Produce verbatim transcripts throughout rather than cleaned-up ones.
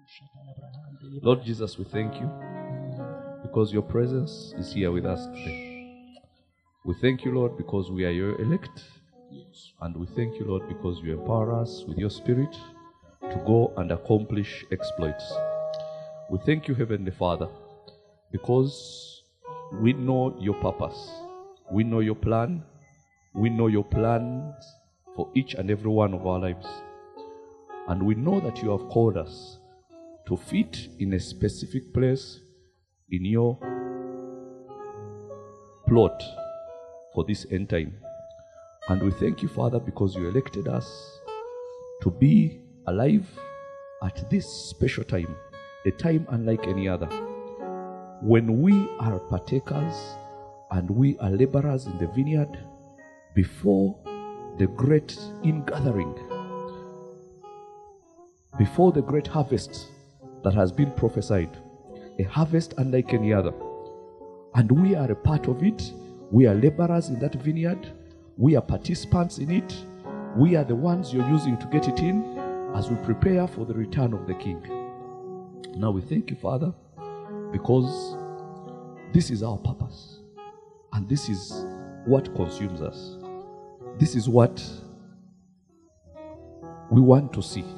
Lord Jesus, we thank you because your presence is here with us today. We thank you, Lord, because we are your elect. And we thank you, Lord, because you empower us with your spirit to go and accomplish exploits. We thank you, Heavenly Father, because we know your purpose. We know your plan. We know your plans for each and every one of our lives. And we know that you have called us to fit in a specific place in your plot for this end time. And we thank you, Father, because you elected us to be alive at this special time, a time unlike any other, when we are partakers and we are laborers in the vineyard before the great ingathering, before the great harvest that has been prophesied, a harvest unlike any other. And we are a part of it. We are laborers in that vineyard. We are participants in it. We are the ones you're using to get it in as we prepare for the return of the King. Now we thank you, Father, because this is our purpose. And this is what consumes us. This is what we want to see.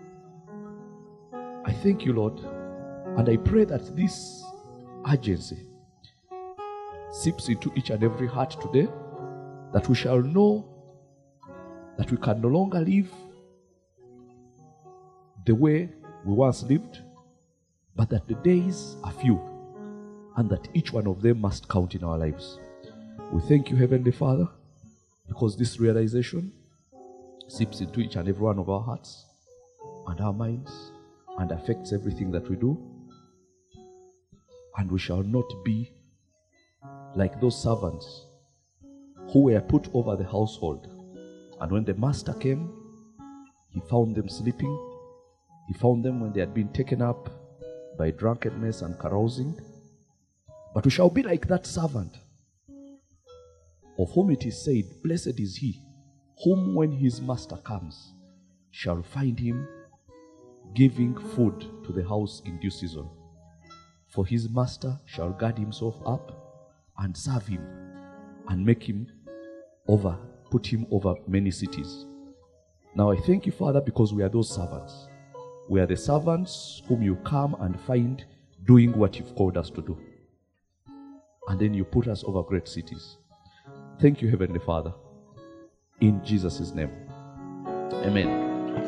I thank you, Lord, and I pray that this urgency seeps into each and every heart today, that we shall know that we can no longer live the way we once lived, but that the days are few, and that each one of them must count in our lives. We thank you, Heavenly Father, because this realization seeps into each and every one of our hearts and our minds and affects everything that we do. And we shall not be like those servants who were put over the household. And when the master came, he found them sleeping. He found them when they had been taken up by drunkenness and carousing. But we shall be like that servant, of whom it is said, blessed is he, whom when his master comes, shall find him giving food to the house in due season. For his master shall guard himself up and serve him and make him over, put him over many cities. Now I thank you, Father, because we are those servants. We are the servants whom you come and find doing what you've called us to do. And then you put us over great cities. Thank you, Heavenly Father. In Jesus' name. Amen.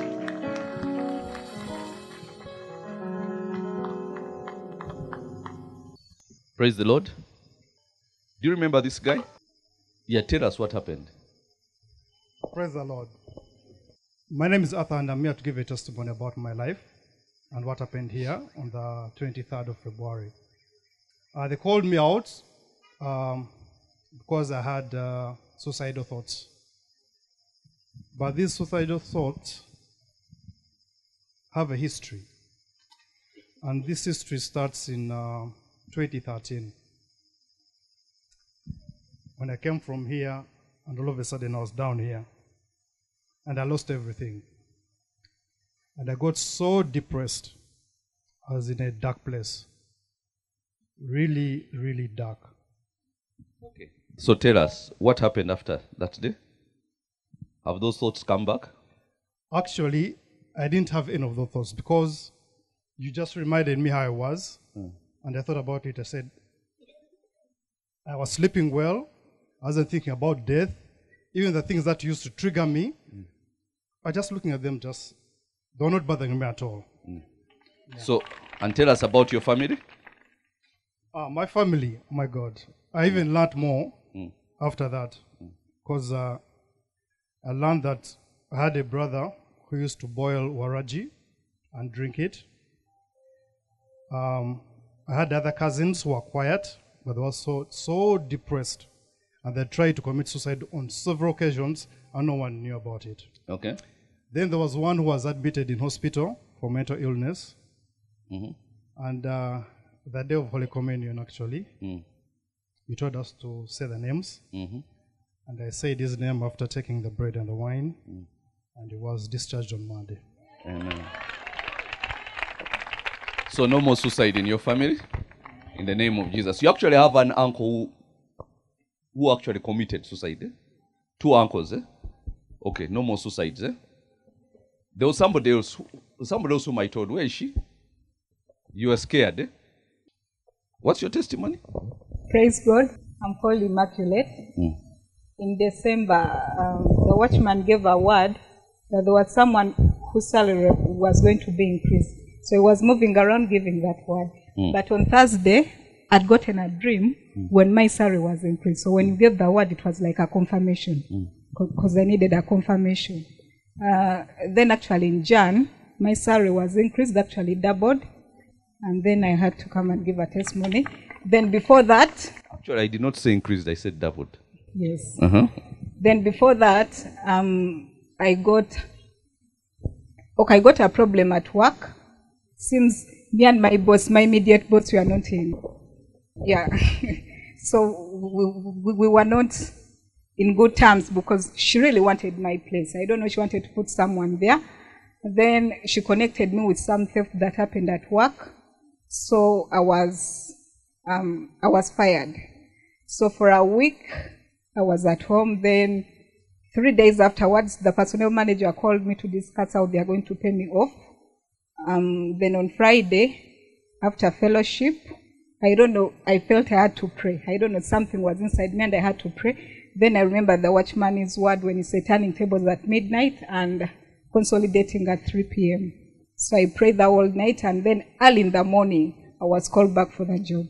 Praise the Lord. Do you remember this guy? Yeah, tell us what happened. Praise the Lord. My name is Arthur, and I'm here to give a testimony about my life and what happened here on the twenty-third of February. Uh, they called me out um, because I had uh, suicidal thoughts. But these suicidal thoughts have a history. And this history starts in uh, twenty thirteen. When I came from here, and all of a sudden I was down here. And I lost everything. And I got so depressed. I was in a dark place. Really, really dark. Okay. So tell us, what happened after that day? Have those thoughts come back? Actually, I didn't have any of those thoughts because you just reminded me how I was. Mm. And I thought about it. I said, I was sleeping well. I wasn't thinking about death. Even the things that used to trigger me, mm. I just looking at them, just, they were not bothering me at all. Mm. Yeah. So, and tell us about your family. Uh, my family, oh my God. I even mm. learned more mm. after that. Because mm. uh, I learned that I had a brother who used to boil waraji and drink it. Um, I had other cousins who were quiet, but they were so, so depressed. And they tried to commit suicide on several occasions, and no one knew about it. Okay. Then there was one who was admitted in hospital for mental illness. Mm-hmm. And uh, the day of Holy Communion, actually, mm. he told us to say the names. Mm-hmm. And I said his name after taking the bread and the wine. Mm. And he was discharged on Monday. Amen. So no more suicide in your family? In the name of Jesus. You actually have an uncle who, who actually committed suicide. Eh? Two uncles, eh? Okay, no more suicides, eh? There was somebody else, who, somebody else whom I told, where is she? You were scared, eh? What's your testimony? Praise God. I'm called Immaculate. Mm. In December, um, the watchman gave a word that there was someone whose salary was going to be increased. So he was moving around giving that word. Mm. But on Thursday, I'd gotten a dream mm. when my salary was increased. So when you gave the word, it was like a confirmation, because mm. I needed a confirmation. Uh, then actually in Jan, my salary was increased, actually doubled. And then I had to come and give a testimony. Then before that... Actually, I did not say increased, I said doubled. Yes. Uh-huh. Then before that, um, I got... Okay, I got a problem at work. Seems me and my boss, my immediate boss, we are not in... Yeah. So we, we, we were not in good terms because she really wanted my place. I don't know, she wanted to put someone there. Then she connected me with some theft that happened at work. So I was, um, I was fired. So for a week, I was at home. Then three days afterwards, the personnel manager called me to discuss how they are going to pay me off. Um, then on Friday, after fellowship, I don't know, I felt I had to pray. I don't know, something was inside me and I had to pray. Then I remember the watchman's word when he said turning tables at midnight and consolidating at three p.m. So I prayed the whole night, and then early in the morning, I was called back for the job.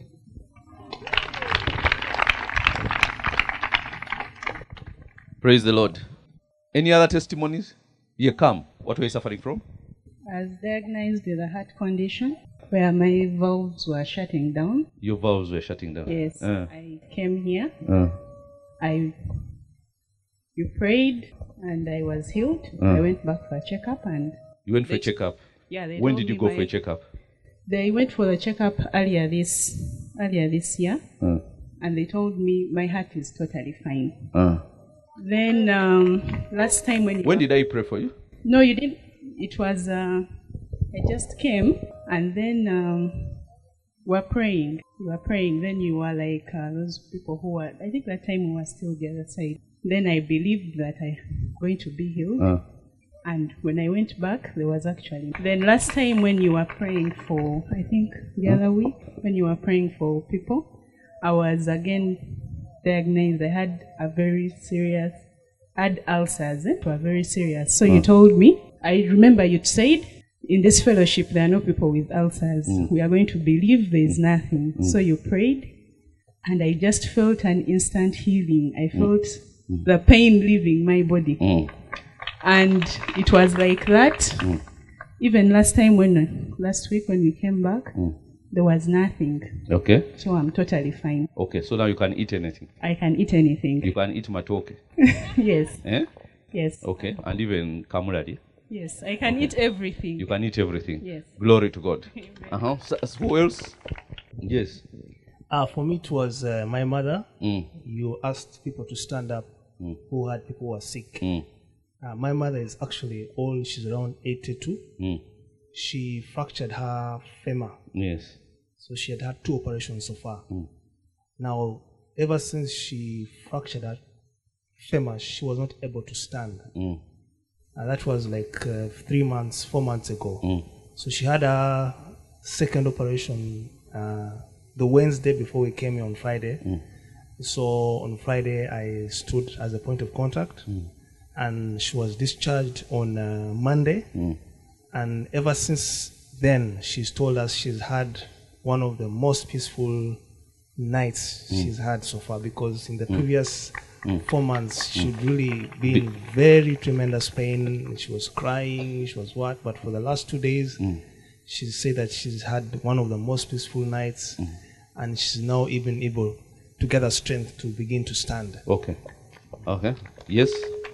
Praise the Lord. Any other testimonies? Yeah, come. What were you suffering from? I was diagnosed with a heart condition where my valves were shutting down. Your valves were shutting down? Yes. Uh. I came here. Uh. I, you prayed, and I was healed. Uh. I went back for a checkup, and... You went for a checkup? Yeah. They when did you go my, for a checkup? They went for the checkup earlier this earlier this year, uh. and they told me my heart is totally fine. Uh. Then um, last time when... When did I pray for you? No, you didn't. It was... Uh, I just came, and then um, we were praying. We were praying. Then you were like uh, those people who were... I think that time we were still the other side. Then I believed that I'm going to be healed. Uh. And when I went back, there was actually... Then last time when you were praying for, I think the other week, when you were praying for people, I was again diagnosed. I had a very serious, I had ulcers, eh? They were very serious. So mm. you told me, I remember you said, in this fellowship, there are no people with ulcers. Mm. We are going to believe there is nothing. Mm. So you prayed, and I just felt an instant healing. I felt mm. the pain leaving my body. Mm. And it was like that. Mm. Even last time when, last week when we came back, mm. there was nothing. Okay. So I'm totally fine. Okay, so now you can eat anything. I can eat anything. You can eat matoke. Yes. Eh? Yes. Okay, and even kamuradi. Yes, I can okay. eat everything. You can eat everything. Yes. Glory to God. Uh-huh. So, who else? Yes. Uh, for me, it was uh, my mother. Mm. You asked people to stand up mm. who had people who were sick. Mm. Uh, my mother is actually old. She's around eighty-two. Mm. She fractured her femur. Yes. So she had had two operations so far. Mm. Now, ever since she fractured her femur, she was not able to stand. Mm. And that was like uh, three months, four months ago. Mm. So she had a second operation uh, the Wednesday before we came here on Friday. Mm. So on Friday, I stood as a point of contact. Mm. And she was discharged on uh, Monday. Mm. And ever since then, she's told us she's had one of the most peaceful nights mm. she's had so far, because in the mm. previous mm. four months, she'd really been in very tremendous pain. She was crying, she was what? But for the last two days, mm. she said that she's had one of the most peaceful nights, mm. and she's now even able to gather strength to begin to stand. Okay. Okay. Yes?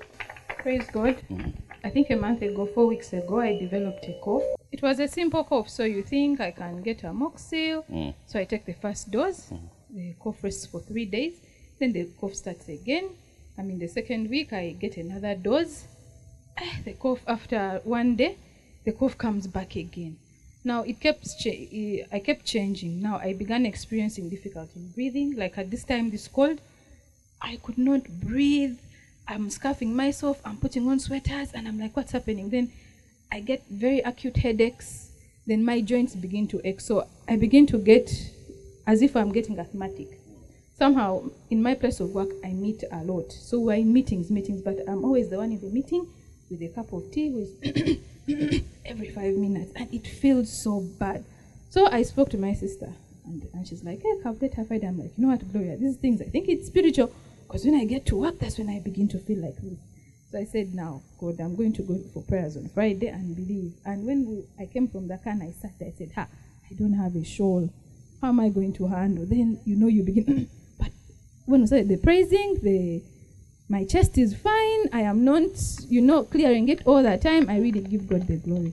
Praise God. Mm-hmm. I think a month ago, four weeks ago, I developed a cough. It was a simple cough, so you think I can get amoxicillin. Mm. So I take the first dose. Mm. The cough rests for three days. Then the cough starts again. I mean, the second week, I get another dose. The cough, after one day, the cough comes back again. Now it kept cha- I kept changing. Now I began experiencing difficulty in breathing. Like at this time, this cold, I could not breathe. I'm scarfing myself. I'm putting on sweaters, and I'm like, what's happening? Then I get very acute headaches. Then my joints begin to ache. So I begin to get as if I'm getting asthmatic. Somehow, in my place of work, I meet a lot. So we're in meetings, meetings, but I'm always the one in the meeting with a cup of tea with every five minutes, and it feels so bad. So I spoke to my sister, and, and she's like, hey, I've let her find. I'm like, you know what, Gloria, these things, I think it's spiritual, because when I get to work, that's when I begin to feel like this. So I said, now, God, I'm going to go for prayers on Friday and believe. And when we, I came from the car and I sat there, I said, ha, I don't have a shawl. How am I going to handle? Then, you know, you begin, but when we started the praising, the my chest is fine. I am not, you know, clearing it all the time. I really give God the glory.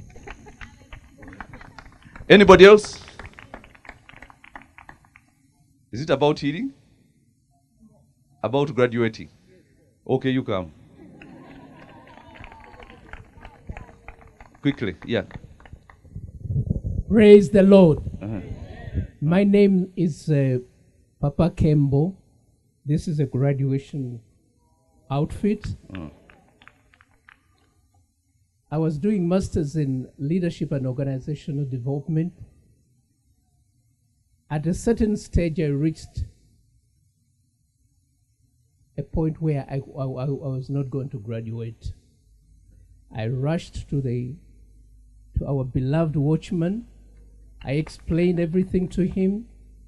Anybody else? Is it about healing? About graduating? Okay, you come. Quickly, yeah. Praise the Lord. Uh-huh. My name is uh, Papa Kembo. This is a graduation outfit. Mm. I was doing masters in leadership and organizational development. At a certain stage, I reached a point where I, I, I was not going to graduate. I rushed to the to our beloved watchman. I explained everything to him.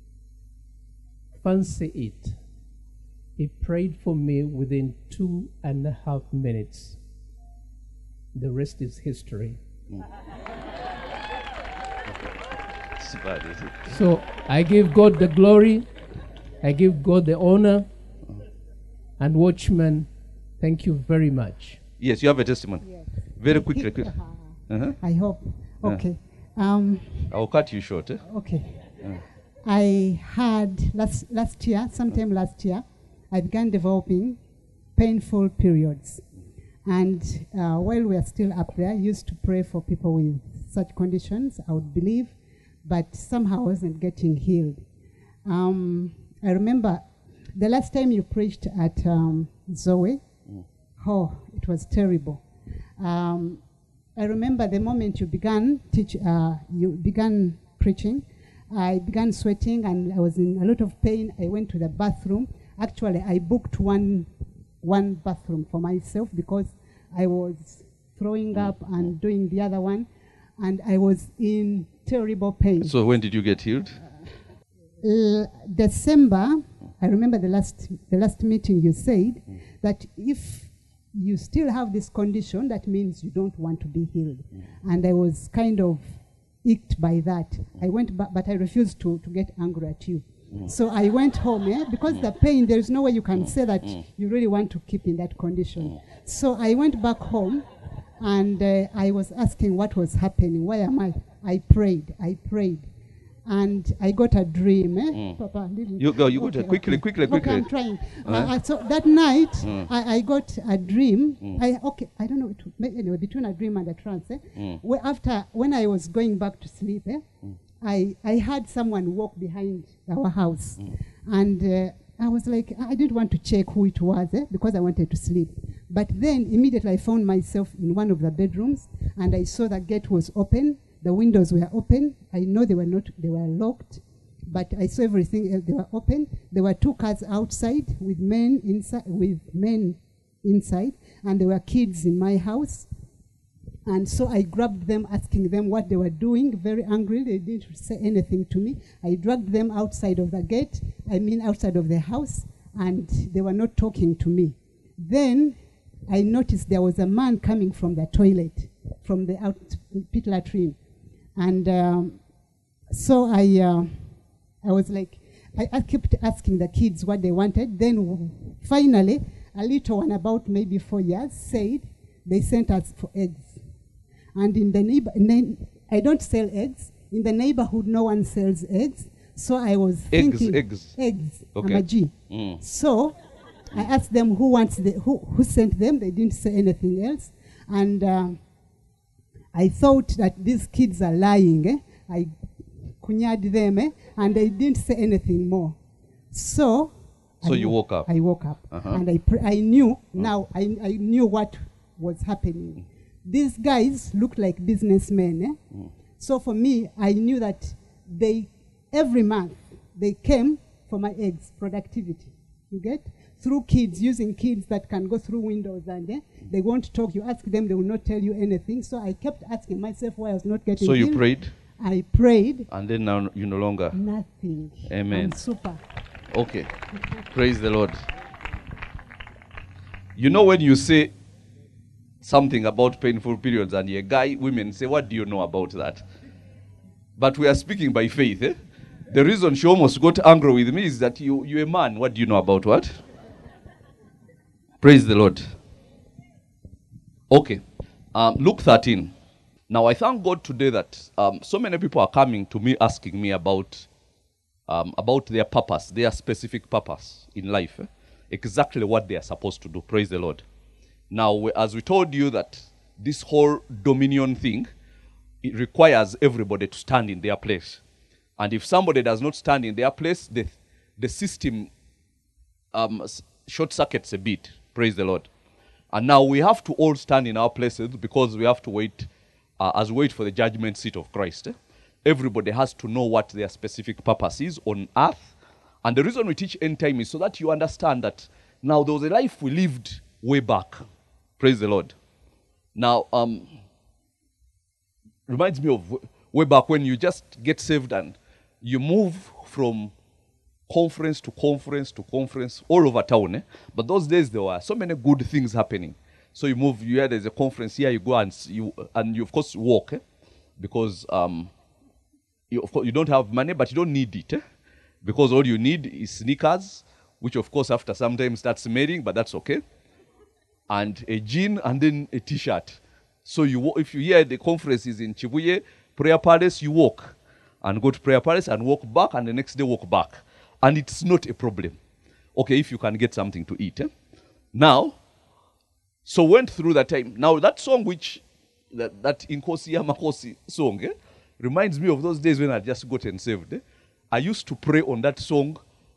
Fancy it. He prayed for me within two and a half minutes. The rest is history. Mm. It's bad, is it? So I give God the glory. I give God the honor. And watchman, thank you very much. Yes, you have a testimony. Yes. Very quickly, quickly. Uh-huh. I hope. Uh. Okay. Um, I'll cut you short. Eh? okay. Uh. I had last last year, sometime last year, I began developing painful periods. And uh, while we are still up there, I used to pray for people with such conditions, I would believe, but somehow I wasn't getting healed. Um, I remember the last time you preached at um, Zoe, mm. oh, it was terrible. Um, I remember the moment you began teach, uh, you began preaching, I began sweating and I was in a lot of pain. I went to the bathroom. Actually, I booked one one bathroom for myself because I was throwing up and doing the other one, and I was in terrible pain. So when did you get healed? Uh, December. I remember the last the last meeting you said mm. that if you still have this condition, that means you don't want to be healed. Mm. And I was kind of icked by that. Mm. I went back, but I refused to, to get angry at you. Mm. So I went home, eh? Because mm. the pain, there is no way you can mm. say that mm. you really want to keep in that condition. Mm. So I went back home, and uh, I was asking what was happening. Why am I? I prayed, I prayed. And I got a dream, eh? Mm. Papa, didn't you go, you okay, got it. Quickly, okay. quickly, quickly. Okay, I'm trying. Uh-huh. Uh, I, so that night, mm. I, I got a dream. Mm. I okay, I don't know, it, anyway, between a dream and a trance. Eh? Mm. Where after, when I was going back to sleep, eh? Mm. I, I had someone walk behind our house. Mm. And uh, I was like, I didn't want to check who it was, eh? Because I wanted to sleep. But then immediately I found myself in one of the bedrooms, and I saw the gate was open. The windows were open. I know they were not, they were locked. But I saw everything, uh, they were open. There were two cars outside with men inside, with men inside, and there were kids in my house. And so I grabbed them, asking them what they were doing, very angry. They didn't say anything to me. I dragged them outside of the gate, I mean outside of the house, and they were not talking to me. Then I noticed there was a man coming from the toilet, from the out pit latrine. And um, so I... Uh, I was like, I, I kept asking the kids what they wanted. Then w- finally, a little one, about maybe four years, said they sent us for eggs. And in the neighbor, na- I don't sell eggs. In the neighborhood, no one sells eggs. So I was eggs, thinking, eggs, eggs. Okay. I'm a G. Mm. So I asked them who wants the who who sent them. They didn't say anything else, and uh, I thought that these kids are lying. Eh? I kunyad them, eh, and I didn't say anything more. So, So I you wo- woke up? I woke up, Uh-huh. and I pr- I knew now. I I knew what was happening. These guys looked like businessmen. Eh? So for me, I knew that they every month they came for my eggs productivity. You get through kids using kids that can go through windows and eh, they won't talk. You ask them, they will not tell you anything. So I kept asking myself why I was not getting. So you healed. prayed, I prayed. and then now you no longer. Nothing. Amen. I'm super. Okay. Praise the Lord. You know when you say something about painful periods and a guy, women say, what do you know about that? But we are speaking by faith. Eh? The reason she almost got angry with me is that you, you're a man. What do you know about what? Praise the Lord. Okay. Um, Luke thirteen. Now I thank God today that um, so many people are coming to me asking me about um, about their purpose, their specific purpose in life. Eh? Exactly what they are supposed to do. Praise the Lord. Now, we- as we told you that this whole dominion thing, it requires everybody to stand in their place. And if somebody does not stand in their place, the, the system um, s- short circuits a bit. Praise the Lord. And now we have to all stand in our places because we have to wait, uh, as we wait for the judgment seat of Christ. eh? Everybody has to know what their specific purpose is on earth. And the reason we teach end time is so that you understand that now there was a life we lived way back. Praise the Lord. Now, um, reminds me of w- way back when you just get saved and you move from conference to conference to conference all over town. Eh? But those days there were so many good things happening. So you move, you hear there's a conference here, you go and s- you and you of course walk, eh? because um, you of course you don't have money, but you don't need it, eh? because all you need is sneakers, which of course after some time starts smelling, but that's okay, and a jean and then a t-shirt. So you wa- if you hear the conference is in Chibuye prayer palace, you walk and go to prayer palace and walk back, and the next day walk back, and it's not a problem. Okay, if you can get something to eat. Eh? Now, so went through that time. Now that song which that that Inkosi Yamakosi song eh, reminds me of those days when I just gotten saved. Eh? I used to pray on that song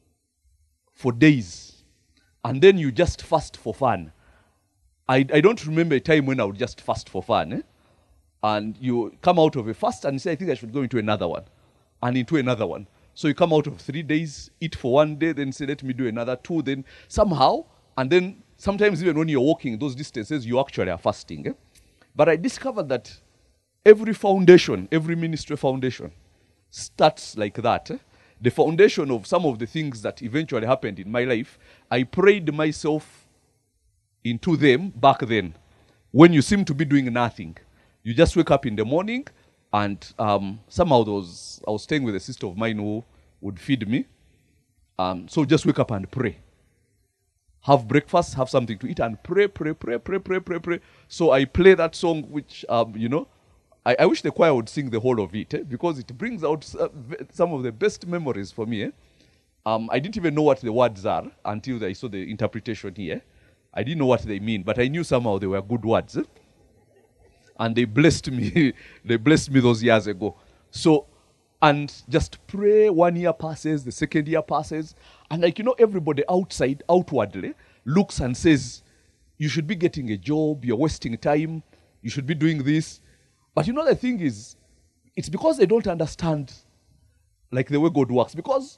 for days, and then you just fast for fun. I, I don't remember a time when I would just fast for fun. Eh? And you come out of a fast and say, I think I should go into another one, and into another one. So you come out of three days, eat for one day, then say, let me do another two, then somehow, and then sometimes even when you're walking those distances, you actually are fasting. Eh? But I discovered that every foundation, every ministry foundation starts like that. eh? The foundation of some of the things that eventually happened in my life, I prayed myself into them back then. When you seem to be doing nothing, you just wake up in the morning, and um, somehow there was, I was staying with a sister of mine who would feed me. Um, so just wake up and pray. Have breakfast, have something to eat, and pray, pray, pray, pray, pray, pray, pray. So I play that song, which, um, you know, I, I wish the choir would sing the whole of it, eh, because it brings out uh, v- some of the best memories for me. Eh? Um, I didn't even know what the words are until I saw the interpretation here. I didn't know what they mean, but I knew somehow they were good words. Eh? And they blessed me. They blessed me those years ago. So, and just pray, one year passes, the second year passes, and like, you know, everybody outside, outwardly, looks and says, you should be getting a job, you're wasting time, you should be doing this. But you know, the thing is, it's because they don't understand like the way God works, because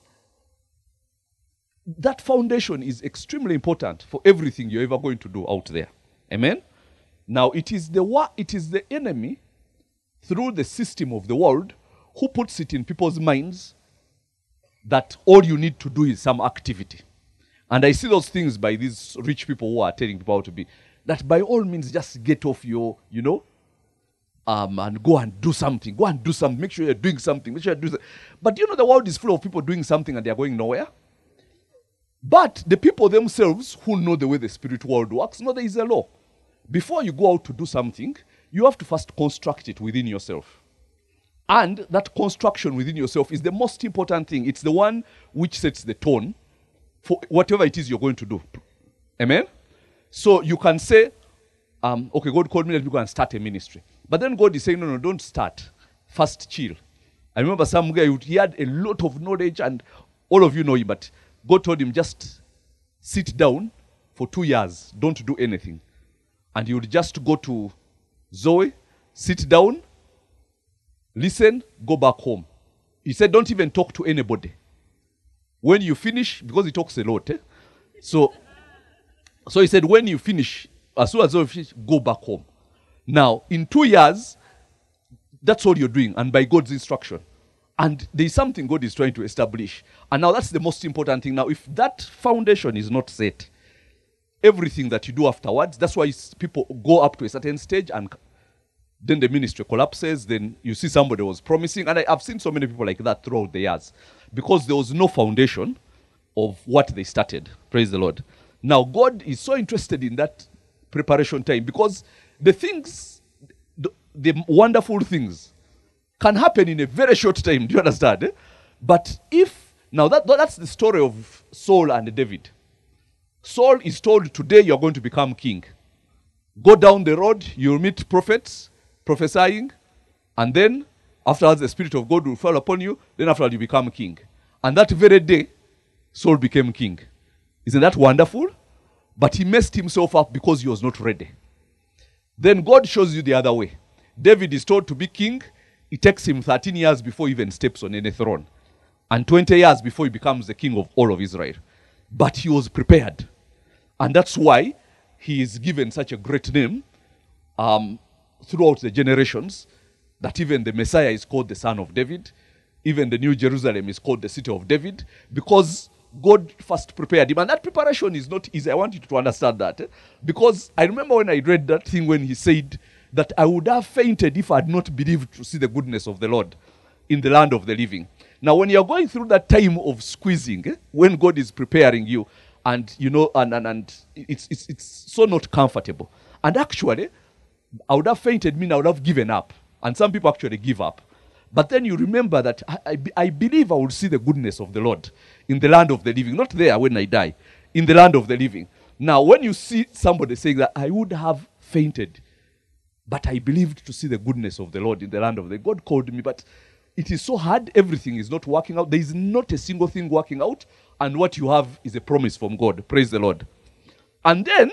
that foundation is extremely important for everything you're ever going to do out there. Amen? Now, it is the wa- it is the enemy through the system of the world who puts it in people's minds that all you need to do is some activity. And I see those things by these rich people who are telling people how to be, that by all means just get off your, you know, um, and go and do something. Go and do something. Make sure you're doing something. Make sure you do something. But you know, the world is full of people doing something and they're going nowhere. But the people themselves who know the way the spirit world works know there is a law. Before you go out to do something, you have to first construct it within yourself. And that construction within yourself is the most important thing. It's the one which sets the tone for whatever it is you're going to do. Amen? So you can say, um, okay, God called me, let me go and start a ministry. But then God is saying, no, no, don't start. First chill. I remember some guy, who- he had a lot of knowledge, and all of you know him, but God told him, just sit down for two years, don't do anything. And he would just go to Zoe, sit down, listen, go back home. He said, don't even talk to anybody. When you finish, because he talks a lot, eh? so, so he said, when you finish, as soon as Zoe finish, go back home. Now, in two years, that's all you're doing, and by God's instruction. And there is something God is trying to establish. And now that's the most important thing. Now, if that foundation is not set, everything that you do afterwards, that's why people go up to a certain stage and then the ministry collapses. Then you see somebody was promising. And I, I've seen so many people like that throughout the years because there was no foundation of what they started. Praise the Lord. Now, God is so interested in that preparation time because the things, the, the wonderful things can happen in a very short time. Do you understand? Eh? But if, now that, that's the story of Saul and David. Saul is told, today you're going to become king. Go down the road, you'll meet prophets prophesying, and then afterwards the Spirit of God will fall upon you, then afterwards you become king. And that very day, Saul became king. Isn't that wonderful? But he messed himself up because he was not ready. Then God shows you the other way. David is told to be king. It takes him thirteen years before he even steps on any throne. And twenty years before he becomes the king of all of Israel. But he was prepared. And that's why he is given such a great name um, throughout the generations, that even the Messiah is called the Son of David. Even the New Jerusalem is called the City of David, because God first prepared him. And that preparation is not easy. I want you to understand that. Eh? Because I remember when I read that thing when he said that I would have fainted if I had not believed to see the goodness of the Lord in the land of the living. Now, when you're going through that time of squeezing, eh, when God is preparing you, and you know, and, and, and it's, it's, it's so not comfortable. And actually, I would have fainted, meaning I would have given up. And some people actually give up. But then you remember that I, I, I believe I will see the goodness of the Lord in the land of the living. Not there when I die, in the land of the living. Now, when you see somebody saying that I would have fainted, but I believed to see the goodness of the Lord in the land of the living. God called me, but it is so hard. Everything is not working out. There is not a single thing working out. And what you have is a promise from God. Praise the Lord. And then,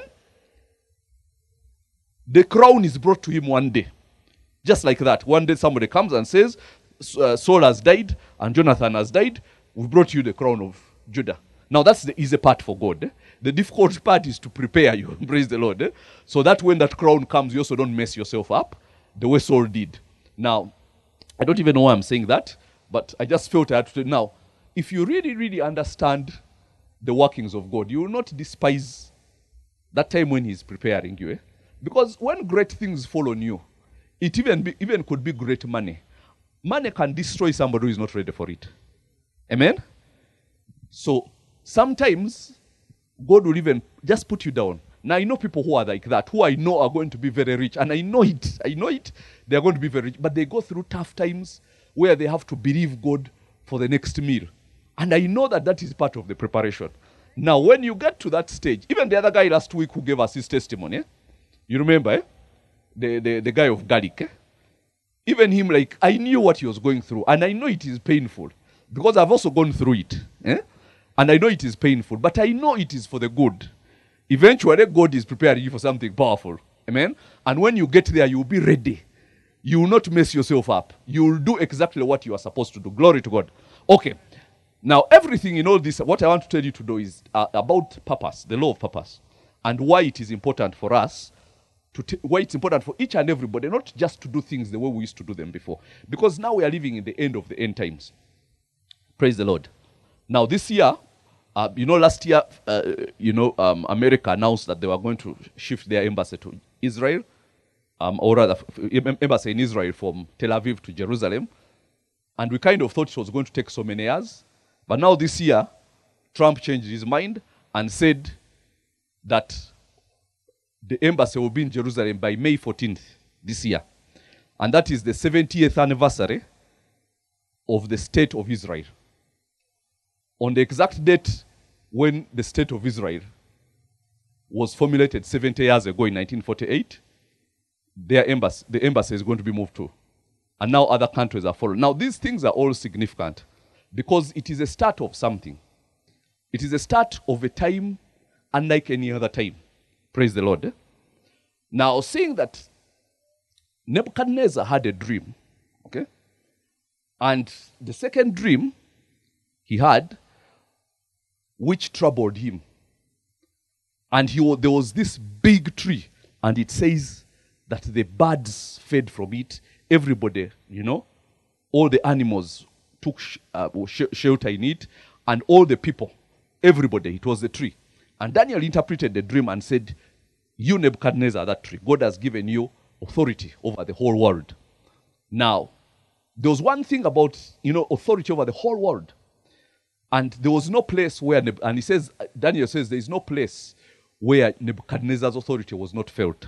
the crown is brought to him one day. Just like that. One day somebody comes and says, uh, Saul has died and Jonathan has died. We brought you the crown of Judah. Now that's the easy part for God. Eh? The difficult part is to prepare you. Praise the Lord. Eh? So that when that crown comes, you also don't mess yourself up the way Saul did. Now, I don't even know why I'm saying that, but I just felt I had to. Now, if you really, really understand the workings of God, you will not despise that time when he's preparing you. Eh? Because when great things fall on you, it even, be, even could be great money. Money can destroy somebody who is not ready for it. Amen? So, sometimes, God will even just put you down. Now, I know people who are like that, who I know are going to be very rich. And I know it. I know it. They are going to be very rich. But they go through tough times where they have to believe God for the next meal. And I know that that is part of the preparation. Now, when you get to that stage, even the other guy last week who gave us his testimony, eh? You remember, eh? the, the, the guy of garlic, eh? Even him, like, I knew what he was going through. And I know it is painful. Because I've also gone through it. Eh? And I know it is painful. But I know it is for the good. Eventually, God is preparing you for something powerful. Amen? And when you get there, you will be ready. You will not mess yourself up. You will do exactly what you are supposed to do. Glory to God. Okay. Now, everything in all this, what I want to tell you to do is uh, about purpose, the law of purpose, and why it is important for us, to t- why it's important for each and everybody, not just to do things the way we used to do them before. Because now we are living in the end of the end times. Praise the Lord. Now, this year, uh, you know, last year, uh, you know, um, America announced that they were going to shift their embassy to Israel, um, or rather, f- embassy in Israel from Tel Aviv to Jerusalem. And we kind of thought it was going to take so many years. But now this year, Trump changed his mind and said that the embassy will be in Jerusalem by May fourteenth this year. And that is the seventieth anniversary of the State of Israel. On the exact date when the State of Israel was formulated seventy years ago in nineteen forty-eight, their embassy, the embassy is going to be moved to And now other countries are following. Now, these things are all significant because it is a start of something. It is a start of a time unlike any other time. Praise the Lord. Now, seeing that Nebuchadnezzar had a dream, okay? And the second dream he had, which troubled him. And he, wa- there was this big tree, and it says that the birds fed from it. Everybody, you know, all the animals took sh- uh, sh- shelter in it, and all the people, everybody, it was the tree. And Daniel interpreted the dream and said, you, Nebuchadnezzar, that tree, God has given you authority over the whole world. Now, there was one thing about, you know, authority over the whole world. And there was no place where, Neb- and he says, Daniel says, there is no place where Nebuchadnezzar's authority was not felt.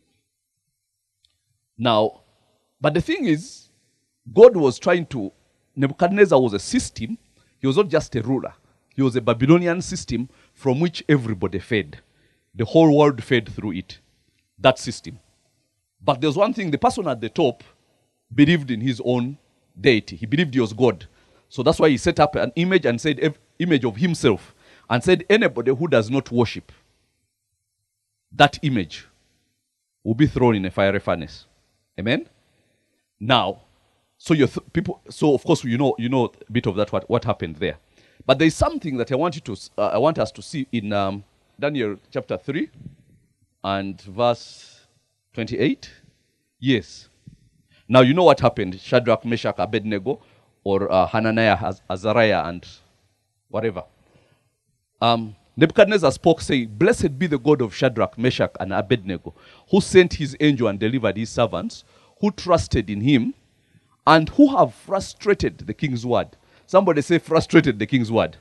Now, but the thing is, God was trying to, Nebuchadnezzar was a system. He was not just a ruler. He was a Babylonian system from which everybody fed. The whole world fed through it. That system. But there's one thing, the person at the top believed in his own deity. He believed he was God. So that's why he set up an image and said, ev- image of himself, and said anybody who does not worship that image will be thrown in a fiery furnace. Amen? Now, so you th- people, so of course you know you know a bit of that what, what happened there. But there is something that I want you to s- uh, I want us to see in um, Daniel chapter three and verse twenty-eight. Yes. Now you know what happened. Shadrach, Meshach, Abednego, or uh, Hananiah, Az- Azariah, and whatever. Um, Nebuchadnezzar spoke, saying, blessed be the God of Shadrach, Meshach, and Abednego, who sent his angel and delivered his servants, who trusted in him, and who have frustrated the king's word. Somebody say, frustrated the king's word.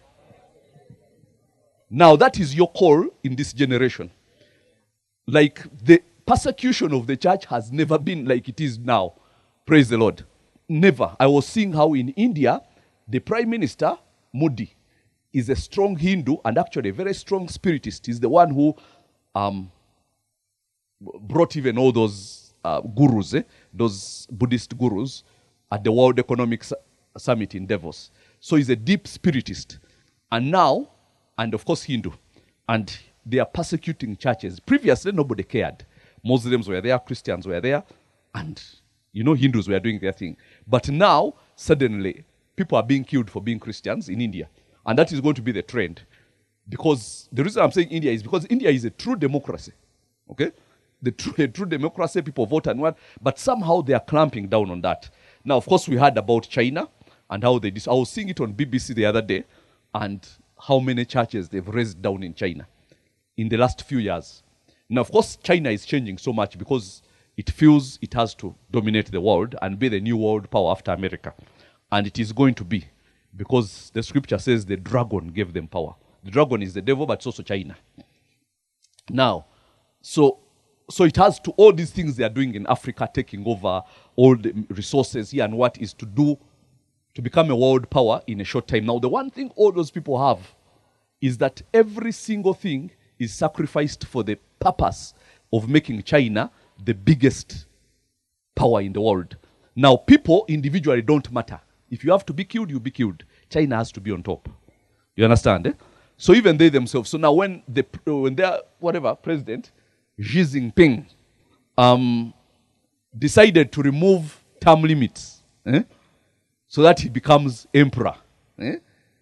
Now that is your call in this generation. Like the persecution of the church has never been like it is now. Praise the Lord. Never. I was seeing how in India, the Prime Minister, Modi, is a strong Hindu and actually a very strong spiritist. He's the one who um, brought even all those uh, gurus, eh? those Buddhist gurus, at the World Economic Su- Summit in Davos. So he's a deep spiritist. And now, and of course Hindu, and they are persecuting churches. Previously, nobody cared. Muslims were there, Christians were there, and you know, Hindus were doing their thing. But now, suddenly, people are being killed for being Christians in India. And that is going to be the trend. Because the reason I'm saying India is because India is a true democracy. Okay? The true, a true democracy, people vote and what, but somehow they are clamping down on that. Now, of course, we heard about China and how they dis- I was seeing it on B B C the other day, and how many churches they've raised down in China in the last few years. Now, of course, China is changing so much because it feels it has to dominate the world and be the new world power after America. And it is going to be, because the scripture says the dragon gave them power. The dragon is the devil, but it's also China. Now, so so it has to, all these things they are doing in Africa, taking over all the resources here, and what is to do to become a world power in a short time. Now, the one thing all those people have is that every single thing is sacrificed for the purpose of making China the biggest power in the world. Now, people individually don't matter. If you have to be killed, you be killed. China has to be on top. You understand? Eh? So even they themselves. So now when the when their whatever president Xi Jinping um, decided to remove term limits, eh, so that he becomes emperor, eh,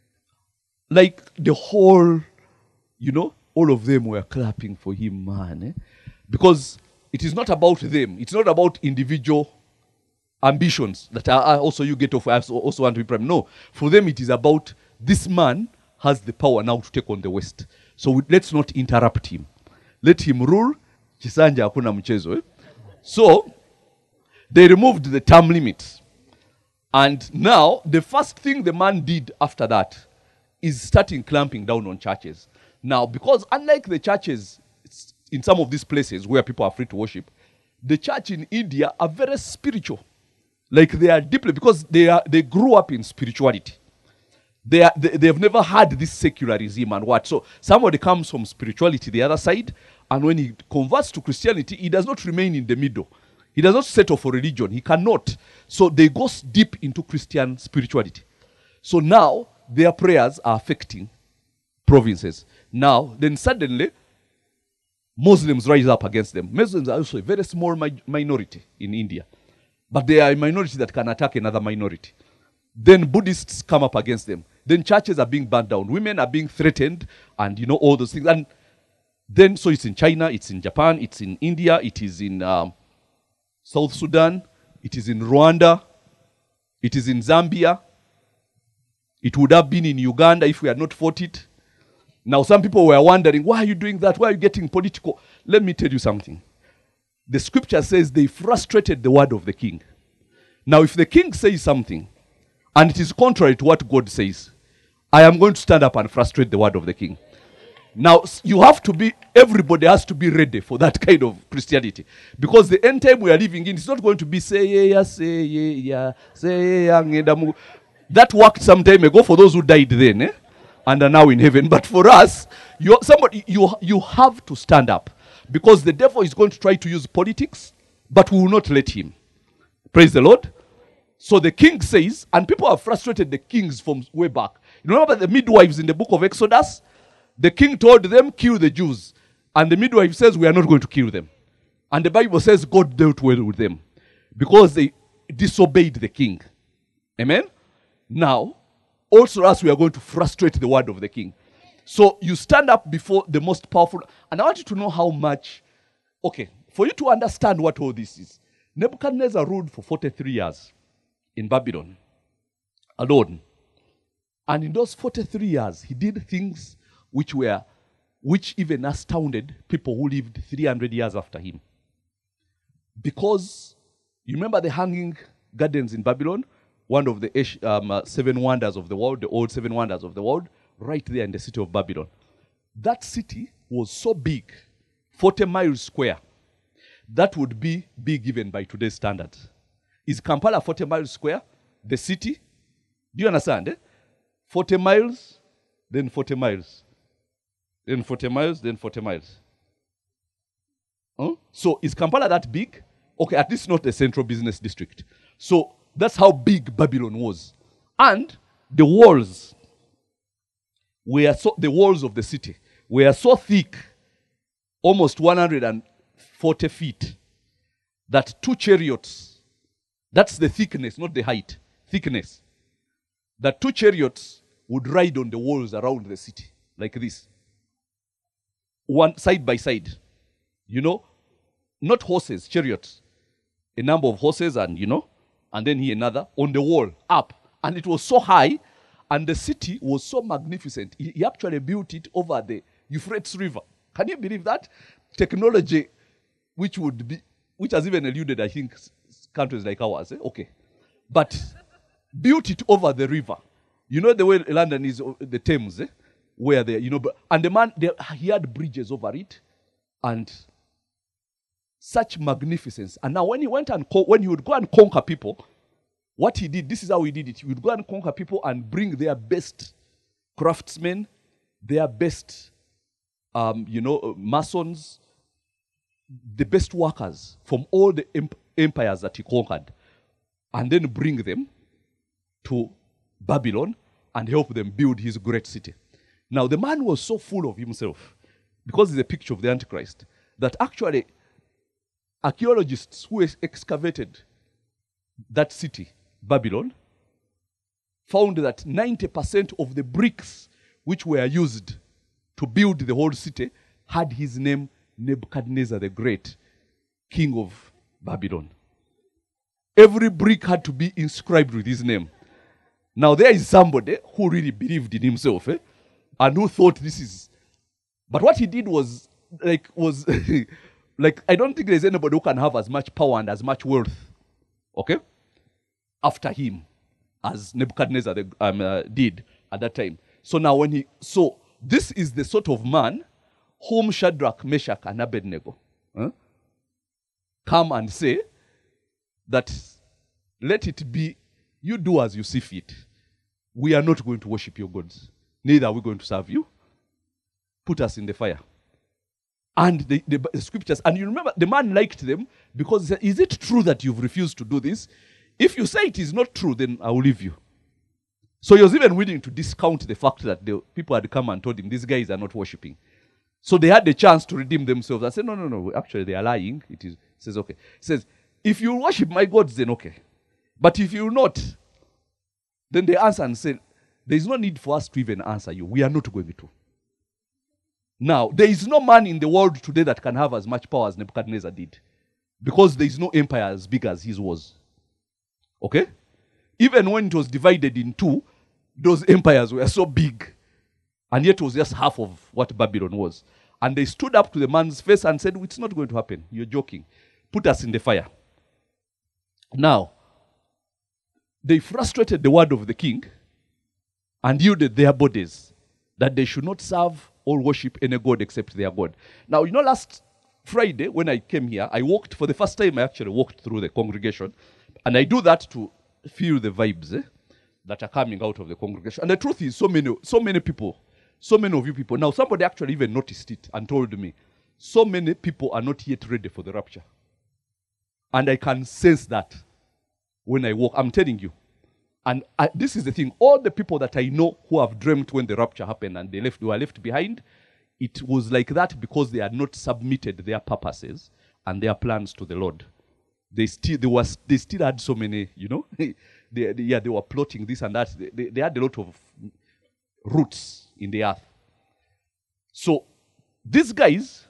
like the whole, you know, all of them were clapping for him, man, eh, because it is not about them. It's not about individual ambitions that are also you get off. I also want to be prime. No, for them it is about this man has the power now to take on the West. So we, let's not interrupt him. Let him rule. Chisanja hakuna mchezo. Eh? So they removed the term limit, and now the first thing the man did after that is starting clamping down on churches. Now, because unlike the churches in some of these places where people are free to worship, the church in India are very spiritual. Like they are deeply, because they are they grew up in spirituality. They are they, they have never had this secularism and what. So somebody comes from spirituality the other side, and when he converts to Christianity, he does not remain in the middle. He does not settle for religion. He cannot. So they go deep into Christian spirituality. So now their prayers are affecting provinces. Now, then suddenly, Muslims rise up against them. Muslims are also a very small mi- minority in India. But they are a minority that can attack another minority. Then Buddhists come up against them. Then churches are being burned down. Women are being threatened and, you know, all those things. And then, so it's in China, it's in Japan, it's in India, it is in um, South Sudan, it is in Rwanda, it is in Zambia. It would have been in Uganda if we had not fought it. Now, some people were wondering, why are you doing that? Why are you getting political? Let me tell you something. The scripture says they frustrated the word of the king. Now, if the king says something, and it is contrary to what God says, I am going to stand up and frustrate the word of the king. Now, you have to be, everybody has to be ready for that kind of Christianity. Because the end time we are living in, it's not going to be say, yeah, yeah, say, yeah, yeah, say, yeah, yeah. That worked some time ago for those who died then, eh? And are now in heaven. But for us, you somebody you you have to stand up, because the devil is going to try to use politics, but we will not let him. Praise the Lord. So the king says, and people have frustrated the kings from way back. You remember the midwives in the book of Exodus? The king told them, kill the Jews. And the midwife says, we are not going to kill them. And the Bible says God dealt well with them because they disobeyed the king. Amen? Now, also us, we are going to frustrate the word of the king. So you stand up before the most powerful. And I want you to know how much, okay, for you to understand what all this is. Nebuchadnezzar ruled for forty-three years in Babylon alone. And in those forty-three years, he did things which were, which even astounded people who lived three hundred years after him. Because, you remember the hanging gardens in Babylon? One of the um, uh, seven wonders of the world, the old seven wonders of the world, right there in the city of Babylon. That city was so big, forty miles square. That would be big even by today's standards. Is Kampala forty miles square? The city? Do you understand? Eh? forty miles, then forty miles. Then forty miles, then forty miles. Huh? So is Kampala that big? Okay, at least not a central business district. So that's how big Babylon was. And the walls were so, the walls of the city were so thick, almost one hundred forty feet, that two chariots, that's the thickness, not the height, thickness, that two chariots would ride on the walls around the city, like this. One side by side. You know, not horses, chariots. A number of horses and, you know, and then here another, on the wall, up. And it was so high, and the city was so magnificent. He, he actually built it over the Euphrates River. Can you believe that? Technology which would be, which has even eluded, I think, countries like ours. Eh? Okay. But built it over the river. You know the way London is, the Thames, eh? Where they, you know, and the man, they, he had bridges over it, and such magnificence. And now when he went and, co- when he would go and conquer people, what he did, this is how he did it. He would go and conquer people and bring their best craftsmen, their best, um, you know, masons, the best workers from all the emp- empires that he conquered, and then bring them to Babylon and help them build his great city. Now, the man was so full of himself, because he's a picture of the Antichrist, that actually archaeologists who excavated that city, Babylon, found that ninety percent of the bricks which were used to build the whole city had his name, Nebuchadnezzar the Great, king of Babylon. Every brick had to be inscribed with his name. Now there is somebody who really believed in himself, eh? And who thought this is... But what he did was, like, was... like, I don't think there's anybody who can have as much power and as much wealth, okay, after him, as Nebuchadnezzar the, um, uh, did at that time. So now when he... So this is the sort of man whom Shadrach, Meshach, and Abednego huh, come and say that, let it be, you do as you see fit. We are not going to worship your gods. Neither are we going to serve you. Put us in the fire. And the, the, the scriptures, and you remember, the man liked them Because he said, is it true that you've refused to do this? If you say it is not true, then I will leave you. So he was even willing to discount the fact that the people had come and told him, these guys are not worshipping. So they had the chance to redeem themselves. I said, no, no, no, actually they are lying. It is, he says, okay. He says, if you worship my gods, then okay. But if you not, then they answer and say, there is no need for us to even answer you. We are not going to. Now, there is no man in the world today that can have as much power as Nebuchadnezzar did. Because there is no empire as big as his was. Okay? Even when it was divided in two, those empires were so big. And yet it was just half of what Babylon was. And they stood up to the man's face and said, it's not going to happen. You're joking. Put us in the fire. Now, they frustrated the word of the king and yielded their bodies that they should not serve or worship any god except their God. Now, you know, last Friday when I came here, I walked, for the first time I actually walked through the congregation. And I do that to feel the vibes eh, that are coming out of the congregation. And the truth is, so many, so many people, so many of you people, now somebody actually even noticed it and told me, so many people are not yet ready for the rapture. And I can sense that when I walk. I'm telling you. And I, this is the thing. All the people that I know who have dreamt when the rapture happened and they left, they were left behind, it was like that because they had not submitted their purposes and their plans to the Lord. They still, they was, they still had so many, you know, they, they, yeah, they were plotting this and that. They, they, they had a lot of roots in the earth. So these guys,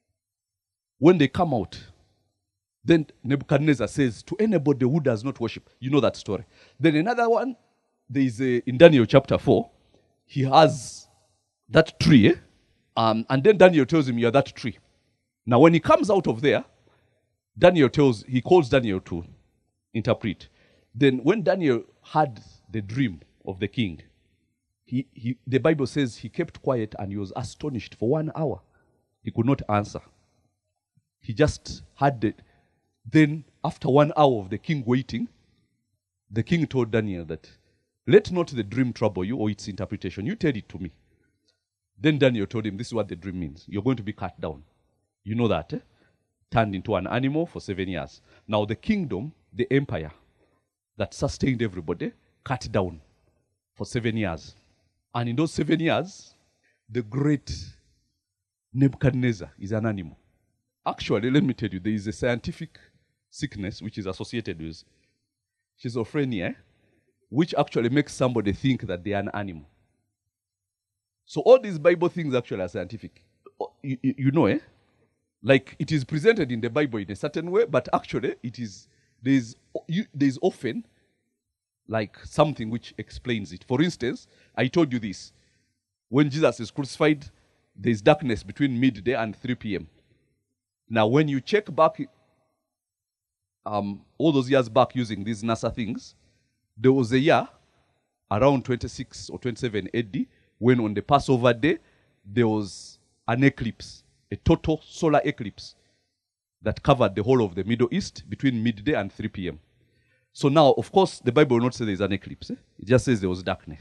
when they come out, then Nebuchadnezzar says to anybody who does not worship, you know that story. Then another one, there is a, in Daniel chapter four, he has that tree, eh? um, and then Daniel tells him, you're that tree. Now when he comes out of there, Daniel tells, he calls Daniel to interpret. Then when Daniel had the dream of the king, he, he, the Bible says he kept quiet and he was astonished for one hour. He could not answer. He just had the, then after one hour of the king waiting, the king told Daniel that, let not the dream trouble you or its interpretation. You tell it to me. Then Daniel told him, this is what the dream means. You're going to be cut down. You know that, eh? Turned into an animal for seven years. Now the kingdom, the empire that sustained everybody, cut down for seven years. And in those seven years, the great Nebuchadnezzar is an animal. Actually, let me tell you, there is a scientific sickness which is associated with schizophrenia, which actually makes somebody think that they are an animal. So all these Bible things actually are scientific. You, you, you know, eh? Like it is presented in the Bible in a certain way, but actually it is, there is, you, there is often like something which explains it. For instance, I told you this. When Jesus is crucified, there is darkness between midday and three p.m. Now, when you check back um, all those years back using these NASA things, there was a year around twenty-six or twenty-seven A D when on the Passover day, there was an eclipse, a total solar eclipse that covered the whole of the Middle East between midday and three p.m. So now, of course, the Bible will not say there's an eclipse. Eh? It just says there was darkness.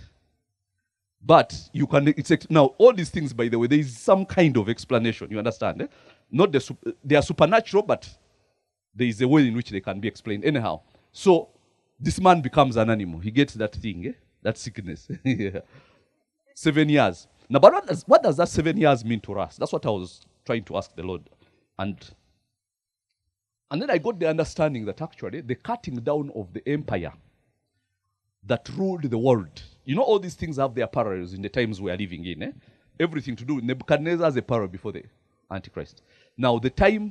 But you can, it's, now all these things, by the way, there is some kind of explanation, you understand? Eh? Not the, they are supernatural, but there is a way in which they can be explained. Anyhow, so this man becomes an animal. He gets that thing, eh? That sickness. Yeah. Seven years. Now, but what does, what does that seven years mean to us? That's what I was trying to ask the Lord. And, and then I got the understanding that actually the cutting down of the empire that ruled the world. You know, all these things have their parallels in the times we are living in. Eh? Everything to do with Nebuchadnezzar has a parallel before the Antichrist. Now, the time